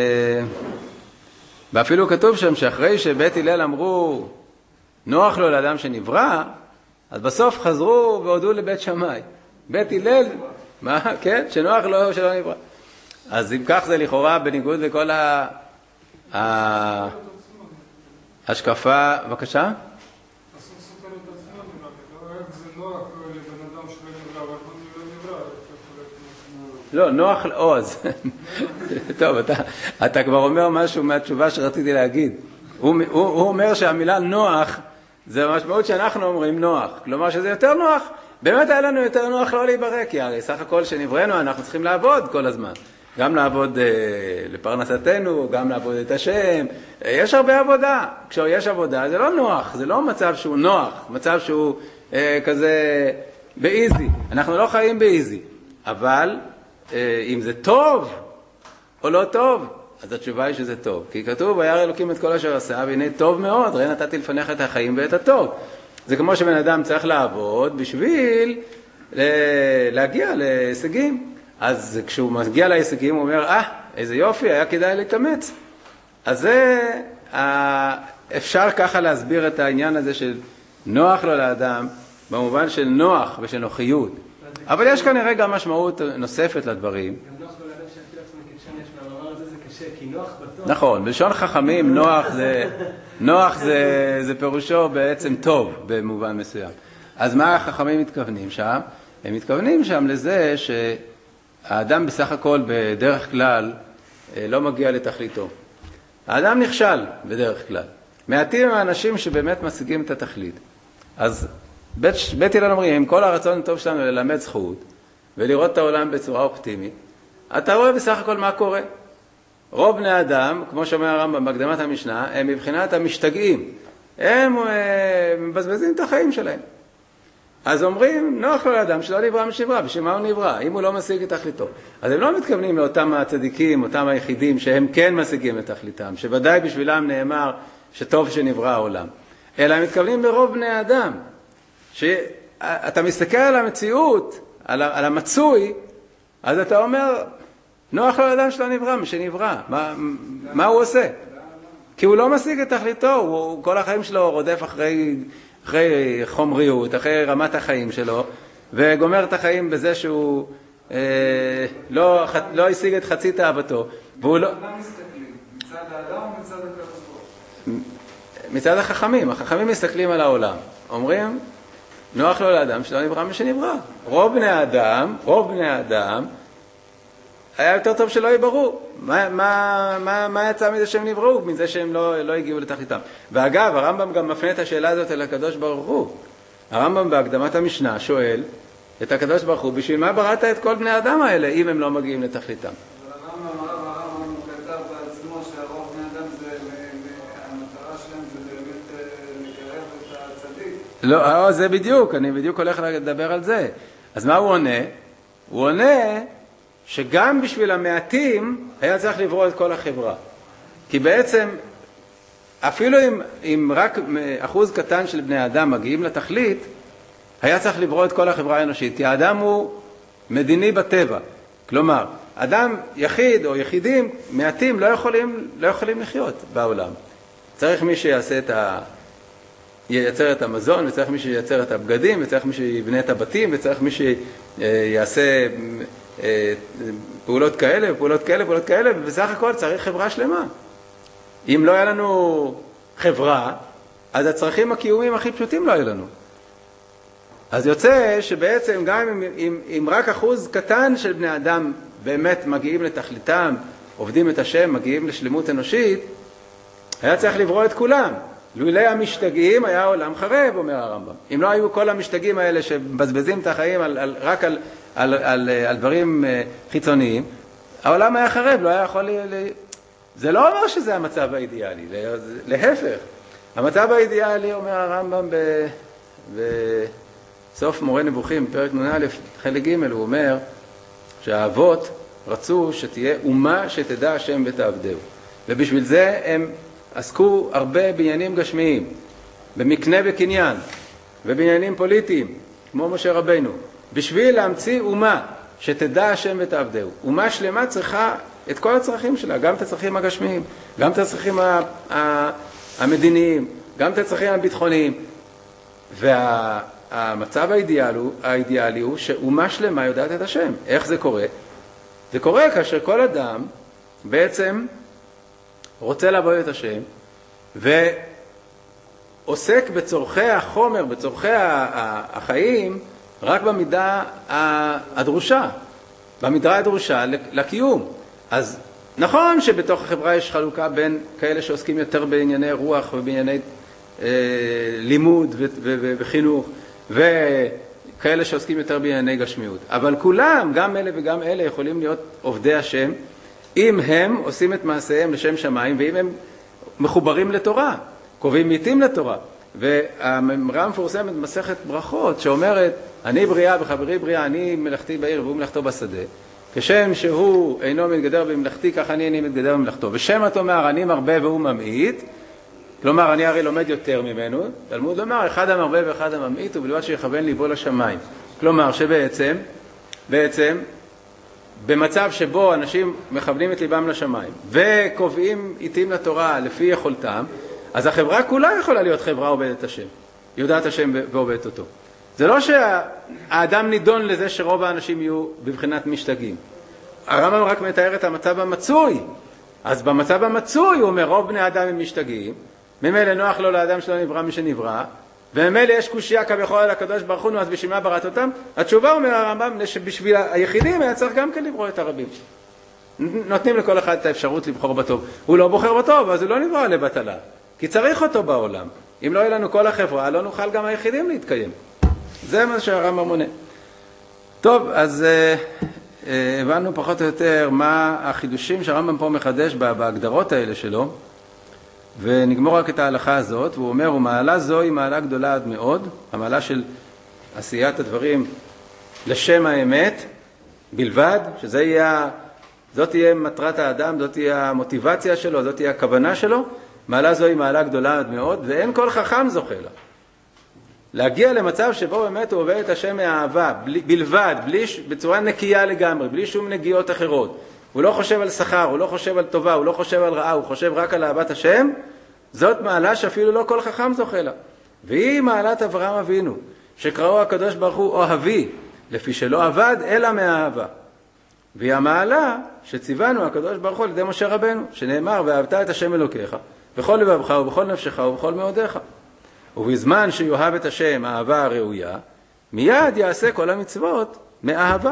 Speaker 1: ואפילו כתוב שם שאחרי שבית הלל אמרו נוח לו לאדם שנברא, אז בסוף חזרו והודו לבית שמאי. בית הלל, מה? כן? שנוח לו שלא נברא. אז אם כך זה לכאורה בניגוד לכל ההשקפה, בבקשה? לא, נוח, עוז. טוב, אתה, אתה כבר אומר משהו מהתשובה שרציתי להגיד. הוא, הוא, הוא אומר שהמילה נוח זה המשמעות שאנחנו אומרים נוח. כלומר שזה יותר נוח. באמת היה לנו יותר נוח לא להיברא, כי הרי סך הכל שנבראנו אנחנו צריכים לעבוד כל הזמן. גם לעבוד אה, לפרנסתנו, גם לעבוד את השם. אה, יש הרבה עבודה. כשיש עבודה זה לא נוח, זה לא מצב שהוא נוח, מצב שהוא אה, כזה באיזי. אנחנו לא חיים באיזי, אבל אה, אם זה טוב או לא טוב, אז התשובה היא שזה טוב. כי כתוב, וירא אלוקים את כל אשר עשה, והנה טוב מאוד, ראה נתתי לפניך את החיים ואת הטוב. זה כמו שבן אדם צריך לעבוד בשביל להגיע להישגים. אז כשהוא מגיע להישגים הוא אומר, אה, איזה יופי, היה כדאי להתאמץ. אז זה, אפשר ככה להסביר את העניין הזה של נוח לו לאדם, במובן של נוח ושל נוחיות. אבל יש כנראה גם משמעות נוספת לדברים.
Speaker 5: גם נוח לו לאדם שאפילו עצמי כקשן יש מהמאמר הזה, זה קשה, כי נוח בטוח.
Speaker 1: נכון, בלשון חכמים נוח זה, נוח זה, זה פירושו בעצם טוב במובן מסוים. אז מה החכמים מתכוונים שם? הם מתכוונים שם לזה שהאדם בסך הכל בדרך כלל לא מגיע לתכליתו. האדם נכשל בדרך כלל. מעטים האנשים שבאמת משיגים את התכלית. אז בית, בית אילן אומרים, עם כל הרצון הטוב שלנו ללמד זכות ולראות את העולם בצורה אופטימית, אתה רואה בסך הכל מה קורה. רוב בני האדם, כמו שאומר הרמב"ם בהקדמת המשנה, הם מבחינת המשתגעים. הם מבזבזים את החיים שלהם. אז אומרים, נוח לו לאדם שלא נברא משנברא, בשביל מה הוא נברא, אם הוא לא משיג את תכליתו. אז הם לא מתכוונים לאותם הצדיקים, אותם היחידים, שהם כן משיגים את תכליתם, שוודאי בשבילם נאמר שטוב שנברא העולם. אלא הם מתכוונים ברוב בני האדם, שאתה מסתכל על המציאות, על המצוי, אז אתה אומר, נוח לו לאדם שלא נברא משנברא. מה, מה הוא עושה? כי הוא לא משיג את תכליתו, הוא כל החיים שלו רודף אחרי... אחרי חומריות, אחרי רמת החיים שלו, וגומר את החיים בזה שהוא אה, לא, לא השיג את חצי תאוותו. והוא לא...
Speaker 3: מה מסתכלים? מצד האדם או מצד הכרחו?
Speaker 1: מצד החכמים. החכמים מסתכלים על העולם. אומרים, נוח לו לאדם שלא נברא משנברא. רוב בני האדם, רוב בני האדם, היה יותר טוב שלא יבראו. מה, מה, מה, מה יצא מזה שהם נבראו? מזה שהם לא, לא הגיעו לתכליתם. ואגב, הרמב"ם גם מפנה את השאלה הזאת אל הקדוש ברוך הוא. הרמב"ם בהקדמת המשנה שואל את הקדוש ברוך הוא, בשביל מה בראת את כל בני האדם האלה, אם הם לא מגיעים לתכליתם?
Speaker 3: אבל הרמב"ם, הרמב"ם כתב בעצמו שהרוב בני אדם זה, המטרה שלהם זה באמת לקרב את הצדיק.
Speaker 1: לא, זה בדיוק, אני בדיוק הולך לדבר על זה. אז מה הוא עונה? הוא עונה שגם בשביל המעטים היה צריך לברוא את כל החברה. כי בעצם, אפילו אם, אם רק אחוז קטן של בני האדם מגיעים לתכלית, היה צריך לברוא את כל החברה האנושית. כי האדם הוא מדיני בטבע. כלומר, אדם יחיד או יחידים, מעטים, לא יכולים, לא יכולים לחיות בעולם. צריך מי שיעשה את ה... ייצר את המזון, וצריך מי שייצר את הבגדים, וצריך מי שיבנה את הבתים, וצריך מי שיעשה פעולות כאלה, פעולות כאלה, פעולות כאלה, ובסך הכל צריך חברה שלמה. אם לא היה לנו חברה, אז הצרכים הקיומיים הכי פשוטים לא היה לנו. אז יוצא שבעצם גם אם, אם, אם רק אחוז קטן של בני אדם באמת מגיעים לתכליתם, עובדים את השם, מגיעים לשלמות אנושית, היה צריך לברוא את כולם. לולי המשתגעים היה עולם חרב, אומר הרמב"ם. אם לא היו כל המשתגעים האלה שבזבזים את החיים על, על, רק על, על, על, על דברים חיצוניים, העולם היה חרב, לא היה יכול... ל... זה לא אומר שזה המצב האידיאלי, להפך. המצב האידיאלי, אומר הרמב"ם בסוף מורה נבוכים, פרק נ"א, חלק ג', הוא אומר שהאבות רצו שתהיה אומה שתדע השם ותעבדהו. ובשביל זה הם עסקו הרבה בעניינים גשמיים, במקנה וקניין, ובעניינים פוליטיים, כמו משה רבינו, בשביל להמציא אומה שתדע השם ותעבדהו. אומה שלמה צריכה את כל הצרכים שלה, גם את הצרכים הגשמיים, גם את הצרכים המדיניים, גם את הצרכים הביטחוניים. והמצב האידיאלי, האידיאלי הוא שאומה שלמה יודעת את השם. איך זה קורה? זה קורה כאשר כל אדם בעצם רוצה לעבוד את השם, ועוסק בצורכי החומר, בצורכי החיים, רק במידה הדרושה, במידה הדרושה לקיום. אז נכון שבתוך החברה יש חלוקה בין כאלה שעוסקים יותר בענייני רוח ובענייני אה, לימוד ו- ו- ו- וחינוך, וכאלה שעוסקים יותר בענייני גשמיות. אבל כולם, גם אלה וגם אלה, יכולים להיות עובדי השם, אם הם עושים את מעשיהם לשם שמיים, ואם הם מחוברים לתורה, קובעים מיתים לתורה. והמאמרה המפורסמת במסכת ברכות שאומרת, אני בריאה וחברי בריאה, אני מלאכתי בעיר והוא מלאכתו בשדה. כשם שהוא אינו מתגדר במלאכתי, כך אני איני מתגדר במלאכתו. ושם את אומר, אני מרבה והוא ממעיט, כלומר, אני הרי לומד יותר ממנו. תלמוד אומר, אחד המרבה ואחד הממעיט, ובלבד שיכוון ליבו לשמיים. כלומר, שבעצם, בעצם, במצב שבו אנשים מכוונים את ליבם לשמיים, וקובעים עיתים לתורה לפי יכולתם, אז החברה כולה יכולה להיות חברה עובדת השם, יודעת השם ועובדת אותו. זה לא שהאדם נידון לזה שרוב האנשים יהיו בבחינת משתגעים. הרמב"ם רק מתאר את המצב המצוי. אז במצב המצוי הוא אומר, רוב בני האדם הם משתגעים, ממילא נוח לו לאדם שלא נברא מי שנברא, וממילא יש קושיה כביכול על הקדוש ברוך הוא, אז בשביל מה בראת אותם? התשובה אומר הרמב"ם, שבשביל היחידים היה צריך גם כן לברוא את הרבים. נותנים לכל אחד את האפשרות לבחור בטוב. הוא לא בוחר בטוב, אז הוא לא נברא לבטלה. כי צריך אותו בעולם. אם לא יהיה לנו כל החברה, לא נוכל גם היחידים להתקיים. זה מה שהרמב"ם מונה. טוב, אז אה, אה, הבנו פחות או יותר מה החידושים שהרמב"ם פה מחדש בהגדרות האלה שלו, ונגמור רק את ההלכה הזאת, והוא אומר, ומעלה זו היא מעלה גדולה עד מאוד, המעלה של עשיית הדברים לשם האמת בלבד, שזה יהיה, זאת תהיה מטרת האדם, זאת תהיה המוטיבציה שלו, זאת תהיה הכוונה שלו, מעלה זו היא מעלה גדולה עד מאוד, ואין כל חכם זוכה לה. להגיע למצב שבו באמת הוא עובד את השם מהאהבה, בלי, בלבד, בלי, בצורה נקייה לגמרי, בלי שום נגיעות אחרות. הוא לא חושב על שכר, הוא לא חושב על טובה, הוא לא חושב על רעה, הוא חושב רק על אהבת השם. זאת מעלה שאפילו לא כל חכם זוכה לה. והיא מעלת אברהם אבינו, שקראו הקדוש ברוך הוא אוהבי, לפי שלא עבד אלא מהאהבה. והיא המעלה שציוונו הקדוש ברוך הוא על ידי משה רבנו, שנאמר, ואהבת את השם אלוקיך, בכל לבבך ובכל נפשך ובכל מאודיך. ובזמן שיאהב את השם האהבה הראויה, מיד יעשה כל המצוות מאהבה.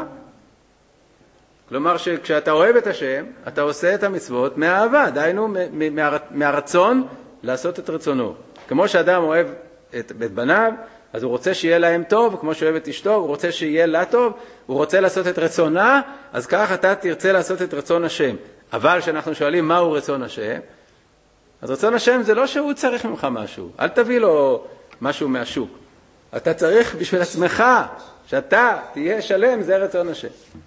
Speaker 1: כלומר שכשאתה אוהב את השם, אתה עושה את המצוות מאהבה, דהיינו מהרצון לעשות את רצונו. כמו שאדם אוהב את, את בניו, אז הוא רוצה שיהיה להם טוב, כמו שאוהב את אשתו, הוא רוצה שיהיה לה טוב, הוא רוצה לעשות את רצונה, אז כך אתה תרצה לעשות את רצון השם. אבל כשאנחנו שואלים מהו רצון השם, אז רצון השם זה לא שהוא צריך ממך משהו, אל תביא לו משהו מהשוק. אתה צריך בשביל עצמך, שאתה תהיה שלם, זה רצון השם.